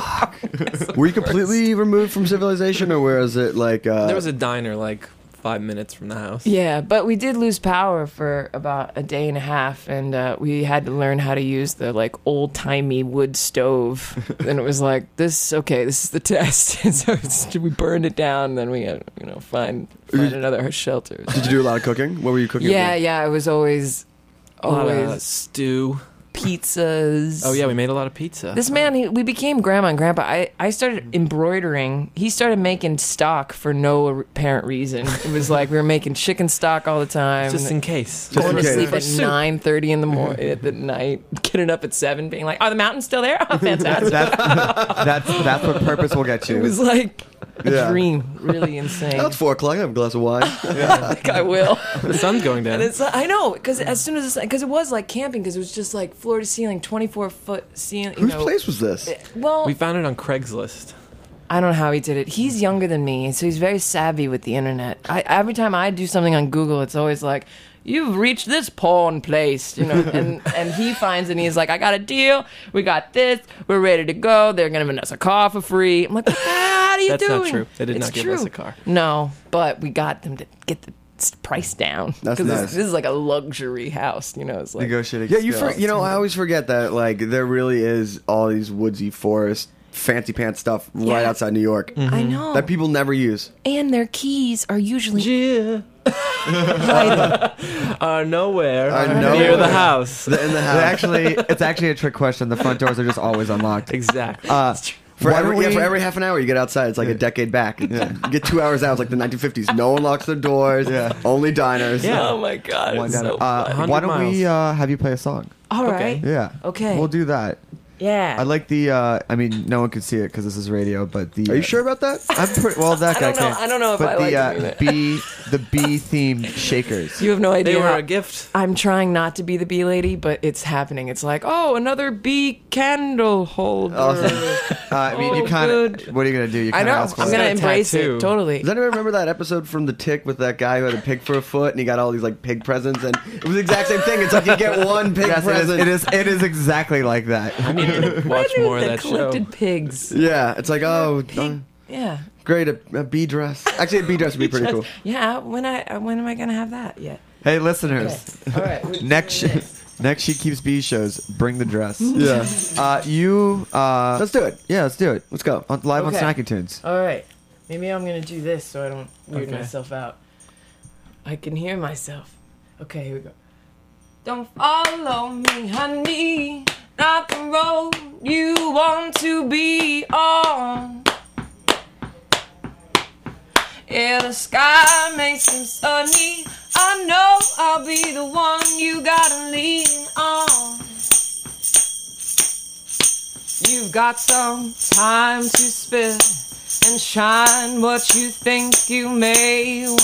you, were you completely removed from civilization, or was it like, uh, There was a diner like five minutes from the house. Yeah, but we did lose power for about a day and a half, and uh, we had to learn how to use the like old timey wood stove. And it was like this. Okay, this is the test. And so it's, we burned it down. And then we had you know find find another shelter. did you do a lot of cooking? What were you cooking? Yeah, with? yeah. It was always A lot of always stew. pizzas. Oh yeah, we made a lot of pizza. This man, he, we became grandma and grandpa. I, I started embroidering. He started making stock for no apparent reason. It was like we were making chicken stock all the time. just in case. Just going in to case. sleep For at soup. nine thirty in the morning at the night, getting up at seven, being like, "Are the mountains still there? Oh, fantastic!" That's, that's that's what purpose will get It you. was like a Yeah. dream, really insane. Now it's four o'clock. I have a glass of wine. I think I will. The sun's going down. And it's I know because as soon as because it was like camping because it was just like floor to ceiling, twenty four foot ceiling. You Whose know, place was this? Well, we found it on Craigslist. I don't know how he did it. He's younger than me, so he's very savvy with the internet. I, every time I do something on Google, it's always like, "You've reached this porn place," you know. And and he finds it, and he's like, "I got a deal. We got this. We're ready to go. They're gonna give us a car for free." I'm like, "What the hell are you That's doing?" not true. They did It's not give true. us a car. No, but we got them to get the s- price down. That's 'Cause nice. This, this is like a luxury house, you know. It's like Negotiating. Yeah, you skills. for, you know I always forget that like there really is all these woodsy forest fancy pants stuff right Yeah. outside New York I know. that people never use. And their keys are usually Yeah. hidden. Are nowhere. Are near nowhere. the house. The- in the They house. actually, it's actually a trick question. The front doors are just always unlocked. Exactly. Uh, For why every, don't yeah, we- for every half an hour you get outside, it's like a decade back. You get two hours out, it's like the nineteen fifties. No one locks their doors. Yeah. Only diners. Yeah. Oh my god. Why it's not? so Uh, fun. why don't we miles. uh, have you play a song? All okay. right. Yeah. Okay. We'll do that. Yeah. I like the. Uh, I mean, no one can see it because this is radio. But the. Are you sure about that? I'm pretty well. That I guy don't know- can't. I don't know if but I the, like uh, doing it. B the bee themed shakers. You have no idea. They were how- a gift. I'm trying not to be the bee lady, but it's happening. It's like, oh, another bee candle holder. Uh, I mean, you Oh, kind of. good. What are you gonna do? You I kind of know. ask for I'm it. gonna got a embrace tattoo. it totally. Does anyone remember that episode from The Tick with that guy who had a pig for a foot and he got all these like pig presents and it was the exact same thing. It's like you get one pig Yes, it is, present. it is. It is exactly like that. I need to watch more of the that show. collected pigs. Yeah, it's like oh, uh, Yeah. great a, a bee dress. Actually, a bee dress would be pretty cool. Yeah. When I when am I gonna have that yet? Hey, listeners. All right. we're Next, doing sh- this. next She Keeps Bee shows. Bring the dress. Yeah, Uh, you. Uh, let's do it. yeah, let's do it. Let's go. On, live Okay. on Snacking Tunes. All right. Maybe I'm gonna do this so I don't weird Okay. myself out. I can hear myself. Okay, here we go. Don't follow me, honey. Not the road you want to be on. Yeah, the sky may seem sunny. I know I'll be the one you gotta lean on. You've got some time to spare and shine what you think you may want.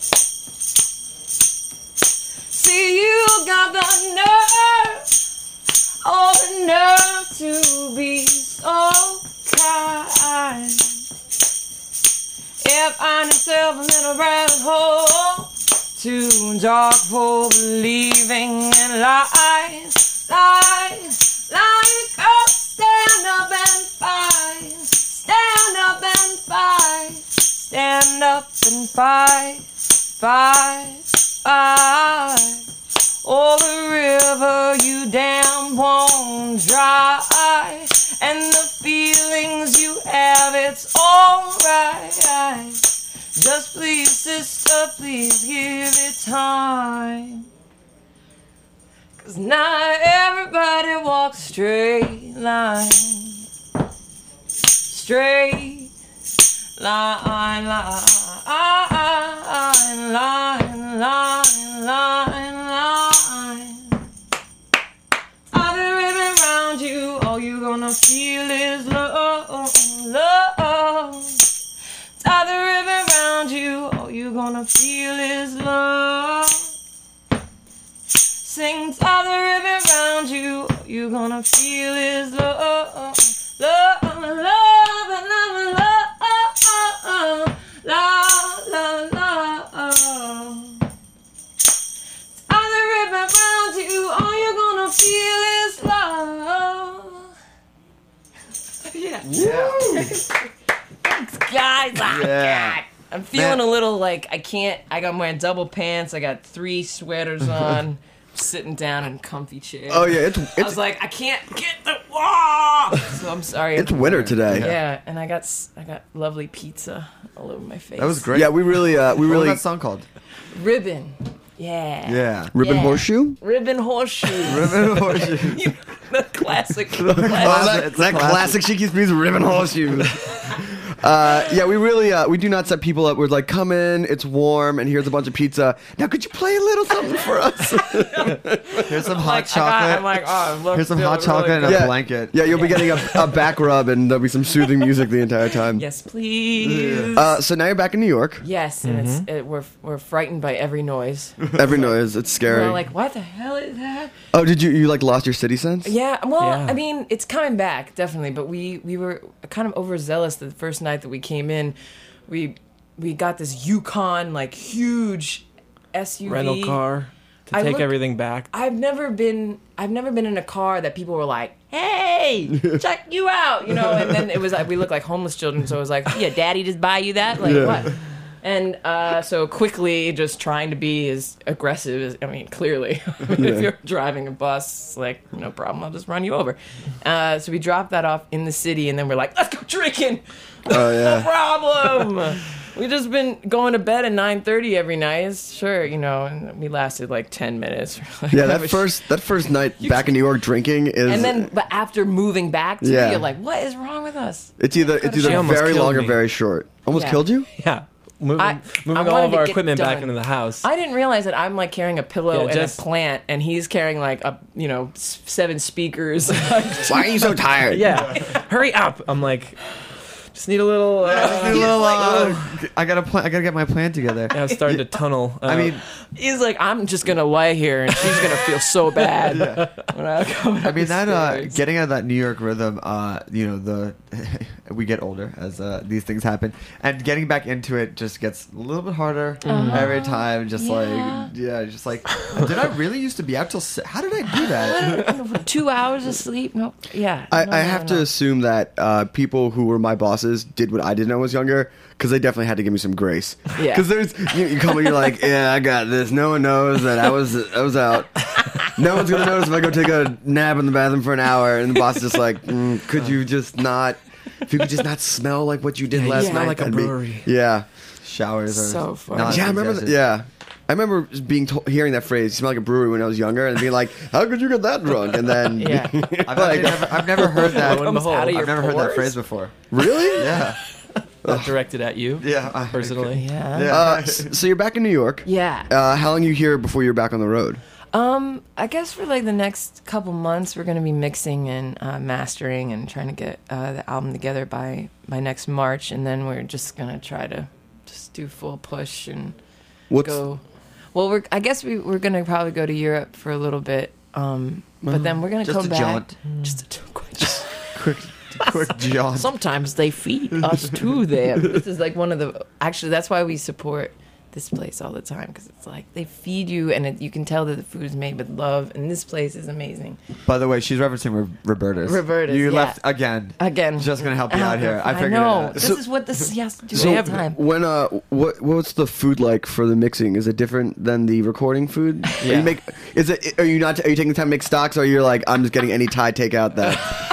See, you got the nerve, oh, the nerve to be so kind. If find yourself a little rabbit hole, too dark for believing in lies, lies, like oh, stand up and fight, stand up and fight, stand up and fight, fight, fight. Oh, the river you damn won't dry, and the feelings you have, it's alright. Just please, sister, please give it time. Cause not everybody walks straight line. Straight line, line, line, line, line, line. Tie the ribbon around you, all you gonna feel is love, love. Tie the ribbon around you, all you gonna feel is love. Sing, tie the ribbon around you, all you gonna feel is love, love, love, love, love, love, love, love, love. Tie the ribbon around you, all you're gonna feel is love. Yeah. Yeah. Thanks, guys. Ah, Yeah. God. I'm feeling Man. a little like I can't. I got wearing double pants. I got three sweaters on. Sitting down in a comfy chair. Oh yeah, it's I it's was like, I can't get the wall. So I'm sorry. it's winter today. Yeah, and I got s- I got lovely pizza all over my face. That was great. Yeah, we really uh, we What was really that song called? Ribbon. Yeah. Yeah. ribbon Yeah. horseshoe. Ribbon horseshoe. Ribbon Horseshoe. the classic. Oh, classic. that, It's a that classic. classic She Keeps Bees ribbon horseshoe. Uh, yeah, we really uh, we do not set people up. We're like, come in, it's warm, and here's a bunch of pizza. Now, could you play a little something for us? Here's some hot Like, I got- chocolate. I'm like, oh, look, Here's some feel hot really chocolate and a good. Yeah. blanket. Yeah, you'll be getting a, a back rub, and there'll be some soothing music the entire time. Yes, please. Uh, so now you're back in New York. yes, and it's it, we're we're frightened by every noise. Every noise, it's scary. We're like, what the hell is that? Oh, did you you like lost your city sense? Yeah, well, Yeah. I mean, it's coming back definitely, but we we were kind of overzealous the first night that we came in. We we got this Yukon like huge S U V Rental car to I take looked- everything back. I've never been I've never been in a car that people were like, "Hey, check you out," you know. And then it was like we looked like homeless children, so it was like, "Yeah, Daddy just buy you that?" Like Yeah. what? And uh, so quickly, just trying to be as aggressive as I mean, clearly, I mean, Yeah. if you're driving a bus, it's like no problem, I'll just run you over. Uh, so we dropped that off in the city, and then we're like, "Let's go drinking." Oh No yeah. problem. We just been going to bed at nine thirty every night. It's sure, you know, and we lasted like ten minutes. Like, Yeah, I that was- first that first night back in New York drinking is. And then, but after moving back to Yeah. you're like, what is wrong with us? it's either it's She either almost very killed long or me. very short. Almost Yeah. killed you? Yeah, moving I- moving I all wanted of to our get equipment back done. into the house. I didn't realize that I'm like carrying a pillow Yeah, and just- a plant, and he's carrying like a, you know, s- seven speakers. Why are you so tired? yeah, hurry up! I'm like, Just need a little. Uh, Just need a little, uh, I gotta plan. I gotta get my plan together. yeah, I'm starting to tunnel. Uh, I mean, He's like, I'm just gonna lay here, and she's gonna feel so bad. When I, come I mean that uh, upstairs. getting out of that New York rhythm. Uh, you know, the we get older as uh, these things happen, and getting back into it just gets a little bit harder every time. Just Yeah. like yeah, just like did I really used to be out till? Si- How did I do that? two hours of sleep. No, yeah. I, no, I no, have no. to assume that uh, people who were my bosses did what I did when I was younger because they definitely had to give me some grace. Yeah. Because there's you, you come and you're like, yeah, I got this. No one knows that I was I was out. No one's gonna notice if I go take a nap in the bathroom for an hour. And the boss is just like, mm, could you just not? If you could just not smell like what you did Yeah, you last smell night, like a that'd be- brewery. yeah. Showers are So funny. not Yeah, I remember. suggested. That, yeah, I remember being to- hearing that phrase. "You smell like a brewery" when I was younger, and being like, "How could you get that drunk?" And then, Yeah. I've, actually never, I've never heard that. Lo and Comes out of behold, your I've never heard that pores? phrase before. really? Yeah, Not directed at you. yeah. I- Personally. Yeah. Yeah. Uh, s- so you're back in New York. Yeah. Uh, how long you here before you're back on the road? Um, I guess for like the next couple months, we're gonna be mixing and uh, mastering and trying to get uh, the album together by by next March, and then we're just gonna try to just do full push and What's go. Well, we're I guess we we're gonna probably go to Europe for a little bit, um, but then we're gonna Just come a back. jaunt. Just a just quick, quick jaunt. sometimes they feed us to them. This is like one of the actually that's why we support this place all the time, because it's like they feed you and it, you can tell that the food is made with love, and this place is amazing. By the way, she's referencing Ro- Roberta's. Roberta's, You yeah. left again. Again, Just gonna help you out here. I I figured know it out. this So- is what this he has to do so all the time. when uh what what's the food like for the mixing? Is it different than the recording food? Are Yeah. you make is it are you not are you taking the time to make stocks, or you're like, I'm just getting any Thai takeout that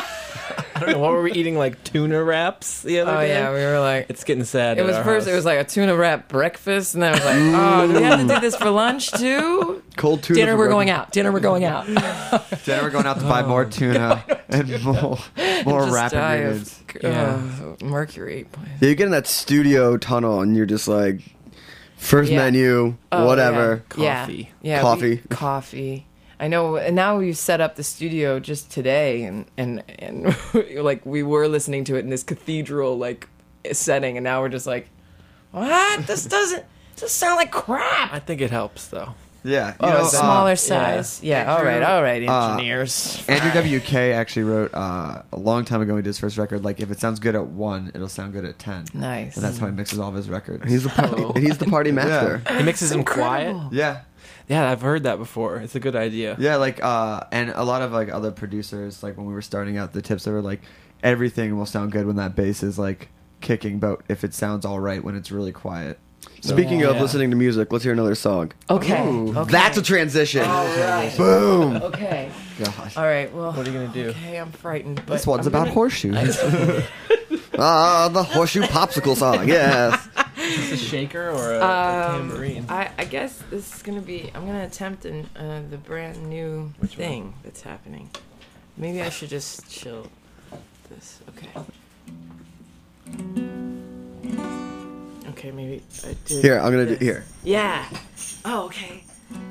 I don't know. What were we eating? Like tuna wraps the other Oh day? yeah, we were like. It's getting sad. It at was our first. house. It was like a tuna wrap breakfast, and I was like, "Oh, do we have to do this for lunch too?" cold tuna? Dinner, for we're breakfast? going out. Dinner, we're going out. Then we're going out to buy more tuna and more, more Just wrap die ingredients. of uh, mercury. Yeah, you get in that studio tunnel and you're just like, first Yeah. menu, Oh, whatever. Yeah. Coffee. Yeah, yeah Coffee. we- coffee. I know. And now we've set up the studio just today, and and and like we were listening to it in this cathedral like setting, and now we're just like, what? This doesn't. This sound like crap. I think it helps though. Yeah. You Oh, know, uh, smaller size. Yeah. all right. All right. uh, Engineers. Andrew W K actually wrote uh, a long time ago when he did his first record, like if it sounds good at one, it'll sound good at ten. Nice. And that's how he mixes all of his records. He's the party, he's the party master. He mixes them quiet. incredible. yeah. Yeah, I've heard that before. It's a good idea. Yeah, like uh and a lot of like other producers, like when we were starting out, the tips they were like everything will sound good when that bass is like kicking, but if it sounds all right when it's really quiet. Speaking of Yeah. listening to music, let's hear another song. Okay. Ooh. okay. That's a transition. right. Boom. Okay. God. All right. Well. What are you gonna do? Okay, I'm frightened. But This one's I'm about gonna- horseshoes. Ah, the horseshoe popsicle song. Yes. Is this a shaker or a, a Um, tambourine? I, I guess this is gonna be. I'm gonna attempt an, uh, the brand new Which thing one? that's happening. Maybe I should just chill. This. Okay. Okay. Maybe I did. Here, I'm gonna do this. here. Yeah. Oh. Okay.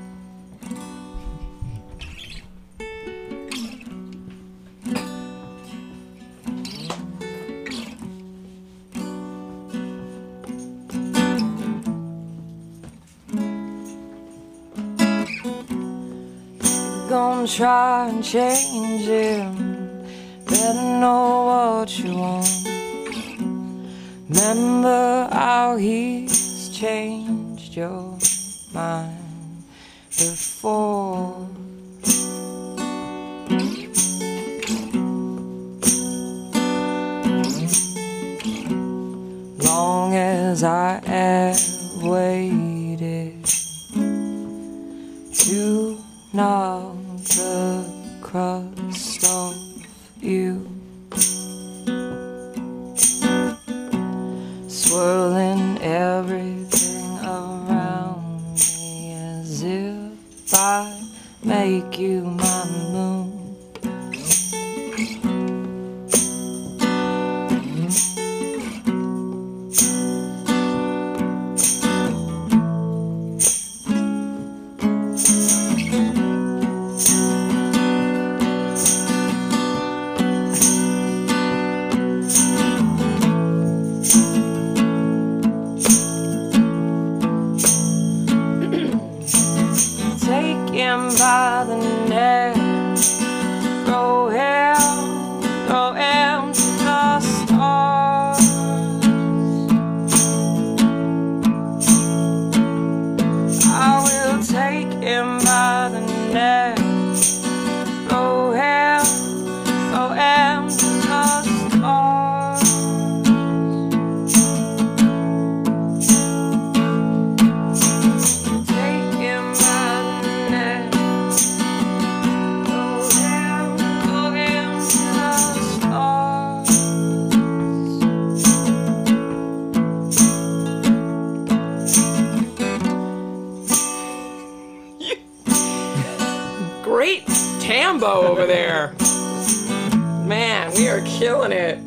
Gonna try and change him. Better know what you want. Remember how he's changed your mind before. Long as I have waited to knock the crust off you, swirling everything around me as if I make you my moon. tambo over there. Man, we are killing it.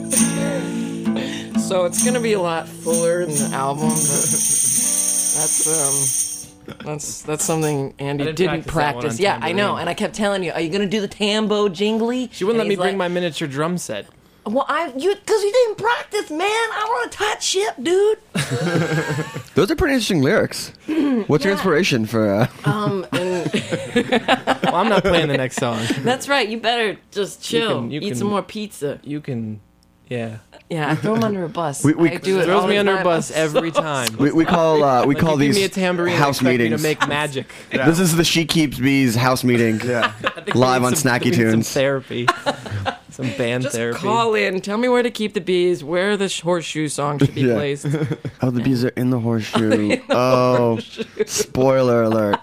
So it's gonna be a lot fuller in the album, but that's um, that's that's something Andy I didn't didn't practice that one practice. on Yeah, I know, tambourine. and I kept telling you, "Are you gonna do the tambo jingly?" She wouldn't And let me he's bring like, my miniature drum set. Well, I you because you didn't practice, man. I want to touch shit, dude. Those are pretty interesting lyrics. What's your Yeah. inspiration for? Uh, Um, and Well, I'm not playing the next song. that's right. You better just chill. can- you Eat can- some more pizza. You can, yeah. Yeah, I throw him under a bus. We- we- I do it Throws all me the under a time. bus I'm every so time. we, we call uh, we Like, call you these give me a tambourine and house expect me meetings. to make magic. This is the She Keeps Bees house meeting. Yeah. Live on Some- Snacky we need Tunes. Some therapy. Some band Just therapy. call in. Tell me where to keep the bees. Where the sh- horseshoe song should be Yeah. placed. Oh, the bees are in the horseshoe. Oh, spoiler alert.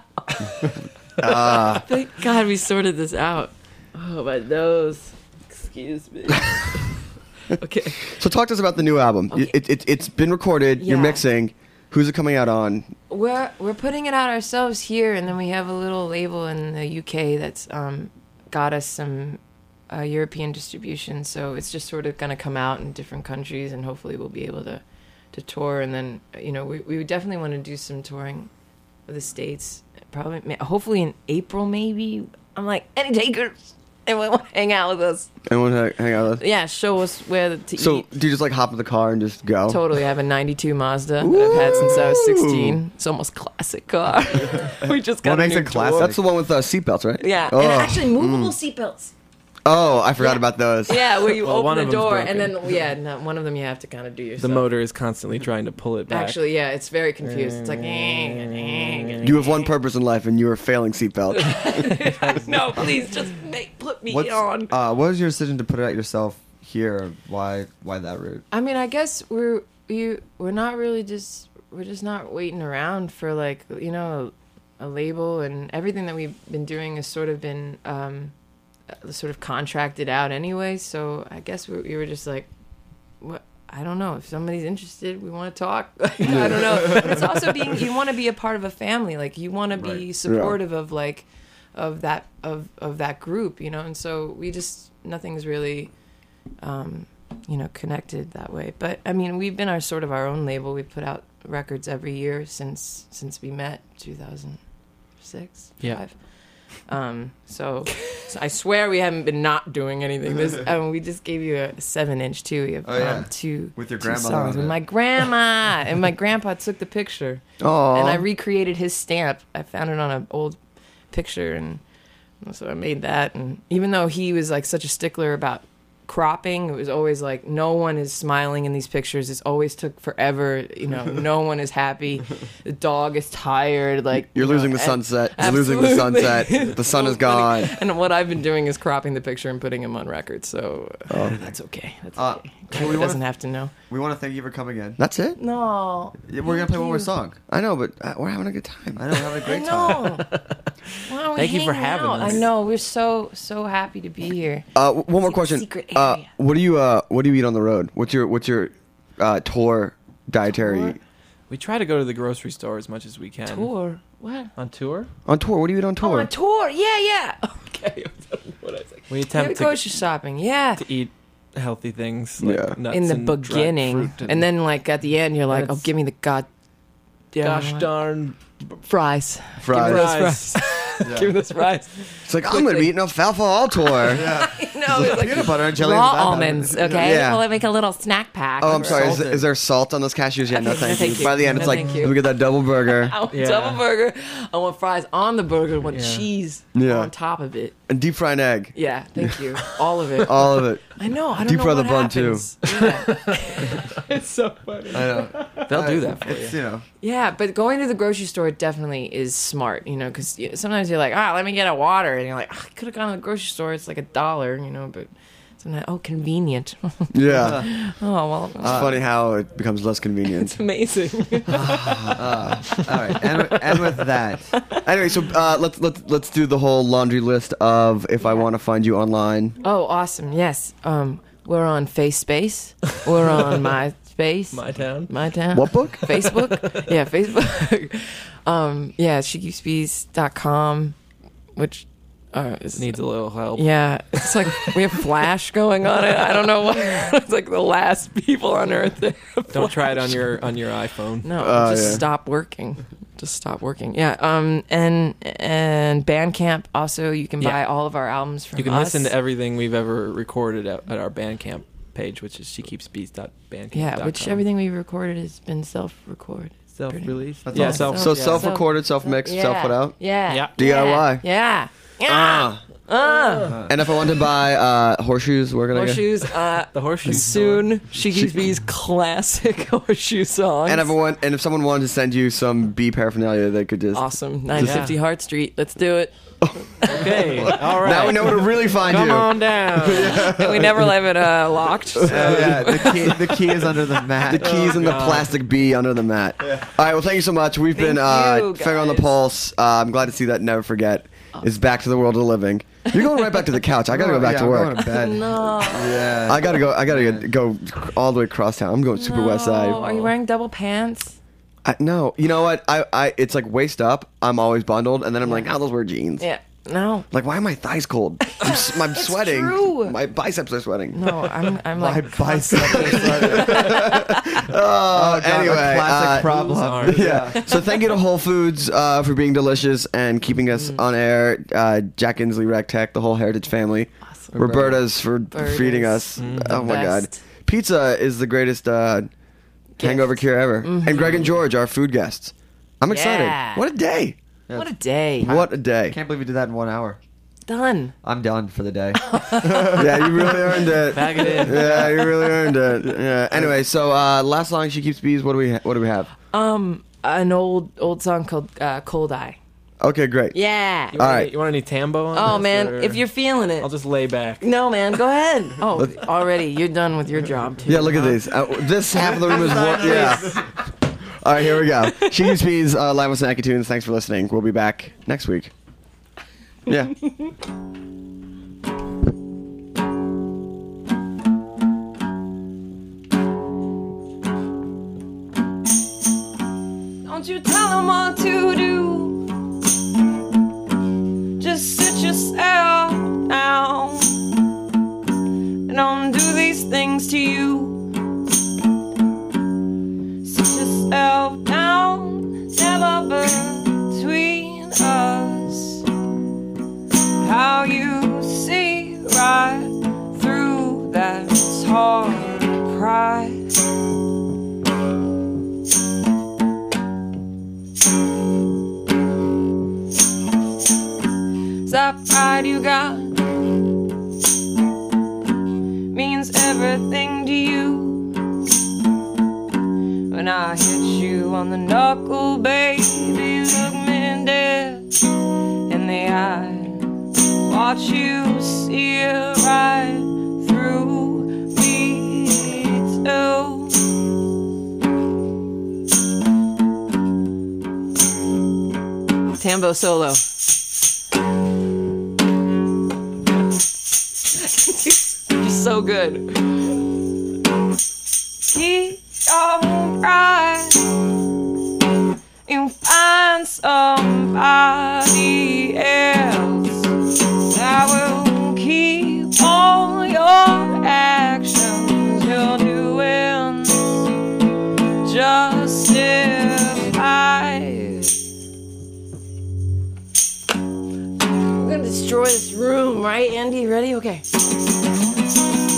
Ah, Thank God we sorted this out. Oh, my nose. Excuse me. Okay. so talk to us about the new album. Okay. It, it, it's been recorded. You're Yeah. mixing. Who's it coming out on? We're we're putting it out ourselves here, and then we have a little label in the U K that's um, got us some uh, European distribution. So it's just sort of going to come out in different countries, and hopefully we'll be able to to tour. And then you know we we would definitely want to do some touring of the States. Probably, ma- hopefully in April, maybe. I'm like, any takers? Anyone want to hang out with us? Anyone ha- hang out with us? Yeah, show us where to So eat. do you just like hop in the car and just go? Totally. I have a ninety-two Mazda that I've had since I was sixteen. It's almost classic car. we just got What a makes new it classic? door. That's the one with uh, seatbelts, right? Yeah, Oh, and actually movable seatbelts. oh, I forgot Yeah. about those. Yeah, where you Well, one open of the them's door broken. and then yeah, no, one of them you have to kind of do yourself. The motor is constantly trying to pull it back. Actually, yeah, it's very confused. It's like eh, You have one purpose in life, and you are failing seatbelt. no, please just make put me What's, on. uh, what was your decision to put it out yourself here? Why why that route? I mean, I guess we're we we're not really just we're just not waiting around for like you know a, a label, and everything that we've been doing has sort of been um, uh, sort of contracted out anyway. So I guess we, we were just like, what? I don't know if somebody's interested. We want to talk. I don't know. But it's also being you want to be a part of a family. Like you want to be Right. supportive of like of that of of that group, you know. And so we just nothing's really. Um, you know, connected that way. But I mean, we've been our sort of our own label. We put out records every year since since we met, two thousand six, Yeah. five. Um, so, so I swear we haven't been not doing anything. This, I mean, we just gave you a seven inch too. We have Oh, yeah. um, two With your two grandmother songs on with it. my grandma, and my grandpa took the picture, Oh, and I recreated his stamp. I found it on an old picture, and so I made that. And even though he was like such a stickler about cropping, it was always like no one is smiling in these pictures. It's always took forever, you know. No one is happy. The dog is tired. Like you're you know, losing the and- sunset. You're losing the Absolutely. sunset. The sun So is gone. funny. And what I've been doing is cropping the picture and putting him on record. So uh, that's okay. That's Uh, okay. well, He we wanna- doesn't have to know. We want to thank you for coming in. That's it. No, Yeah, We're gonna play one more song. I know, but uh, we're having a good time. I know, we're having a I great time. know. Why are we Thank you for hanging having out? us. I know. We're so so happy to be here. Uh, w- one more Secret- question. secret Uh, area. what do you uh, What do you eat on the road? What's your What's your uh, tour dietary Tour? We try to go to the grocery store as much as we can. Tour. What? On tour? on tour? What do you eat on Oh, tour? on tour. Yeah, yeah. Okay. What I was like. We Yeah, attempt to, grocery shopping. Yeah. to eat healthy things. Like Yeah. nuts In the and dried beginning, fruit and, then like at the end, you're like, "Oh, That's- give me the god, gosh yeah, darn fries, Fries. Give me those Fries. fries. Give me those fries." It's like I'm gonna be eating alfalfa all tour. Yeah. No, it's like Peanut butter and jelly. raw in the back. almonds. Okay, Yeah. well, I make a little snack pack. Oh, I'm sorry. Is, Salted. is there salt on those cashews? Yeah, no, Okay, thank, no, thank you. you. By the end, it's No, like, thank you. let me get that double burger I want Yeah. double burger. I want fries on the burger. I want Yeah. cheese Yeah. on top of it. and deep fried egg. Yeah, thank you. All of it. All of it. I know. I don't Deep know fry what the bun, too. happens. Yeah. It's so funny. I know. They'll do that for It's you. you know. Yeah, but going to the grocery store definitely is smart, you know, because sometimes you're like, ah, let me get a water, and you're like, oh, I could have gone to the grocery store. It's like a dollar, you know, but sometimes, oh, convenient. Yeah. oh, well, It's funny how it becomes less convenient. it's amazing. Uh, all right, and, and with that, Anyway, so uh, let's let's let's do the whole laundry list of if I want to find you online. Oh, awesome. Yes. Um, we're on FaceSpace. We're on MySpace. My town. My town. What book? Facebook. Yeah, Facebook. um, yeah, she keeps bees dot com, which Uh, it's, Needs a little help. yeah, it's like we have Flash going on it. I don't know what. It's like the last people on Earth. that have Don't try it on Flash. your on your iPhone. No, Uh, just yeah. stop working. Just stop working. Yeah. Um. And and Bandcamp also. You can Yeah. buy all of our albums from. You can us. listen to everything we've ever recorded at, at our Bandcamp page, which is she keeps beats dot bandcamp. Yeah, which everything we've recorded has been self-recorded. self-released. That's Yeah, awesome. self. So Yeah. self-recorded, self-mixed, Yeah. self-put out. Yeah. Yeah. D I Y. Yeah. Yeah. Ah. Uh. And if I want to buy uh, horseshoes, where can I go? Horseshoes. Uh, The horseshoe. soon. She keeps bees classic horseshoe songs. And if I want, and if someone wanted to send you some bee paraphernalia, they could just. Awesome. nine fifty Hart Street. Let's do it. Okay. All right. Now we know where to really find Come you. on down. And we never leave it uh, locked. So. Uh, yeah, the key, the key is under the mat. The keys in the plastic bee under the mat. All right. Well, thank you so much. We've been Thank uh, you, Finger on the guys. Pulse. Uh, I'm glad to see that Never Forget is back to the world of the living. You're going right back to the couch. I gotta go back yeah, to I'm work. going to bed. No. Yeah. I gotta go. I gotta get, go all the way across town. I'm going super no. west side. Are you wearing double pants? I, no, you know what? I, I, it's like waist up. I'm always bundled, and then I'm like, oh, those wear jeans. Yeah. No. Like, why are my thighs cold? I'm, s- I'm sweating. true. My biceps are sweating. No, I'm I'm My like bicep is sweating. Oh, God, a anyway, classic uh, problem. yeah. So thank you to Whole Foods uh, for being delicious and keeping us Mm. on air. Uh, Jack Inslee, Rec Tech, the whole Heritage family. awesome. Roberta's for Roberta's. feeding us. Oh my God, Best. pizza is the greatest uh, hangover cure ever. And Greg and George, our food guests. I'm excited. Yeah. What a day! What a day. What a day! Can't believe we did that in one hour. Done. I'm done for the day. Yeah, you really earned it. Bag it in. Yeah, you really earned it. Yeah. Anyway, so uh, last song, She Keeps Bees. What do we ha- What do we have? Um, an old old song called uh, "Cold Eye." Okay, great. Yeah. You want All any- right. You want any tambo on Oh this, man, or- if you're feeling it. I'll just lay back. No man, go ahead. Oh, already you're done with your job too. Yeah, look at these. Uh, this half of the room is war- yeah. All right, here we go. She Keeps Bees, uh, live with Snacky Tunes. Thanks for listening. We'll be back next week. Yeah. Don't you tell them what to do. Just sit yourself down. And don't do these things to you. Sit yourself down. Never between us. How you see right through that hard pride. That pride you got means everything to you. When I hit you on the knuckle, baby, look me dead in the eye. Watch you see it right through me too. Tambo solo. He's so good. Keep your pride. You find somebody else that will keep all your actions you're doing justified. We're gonna destroy this room, right, Andy? Ready? Okay.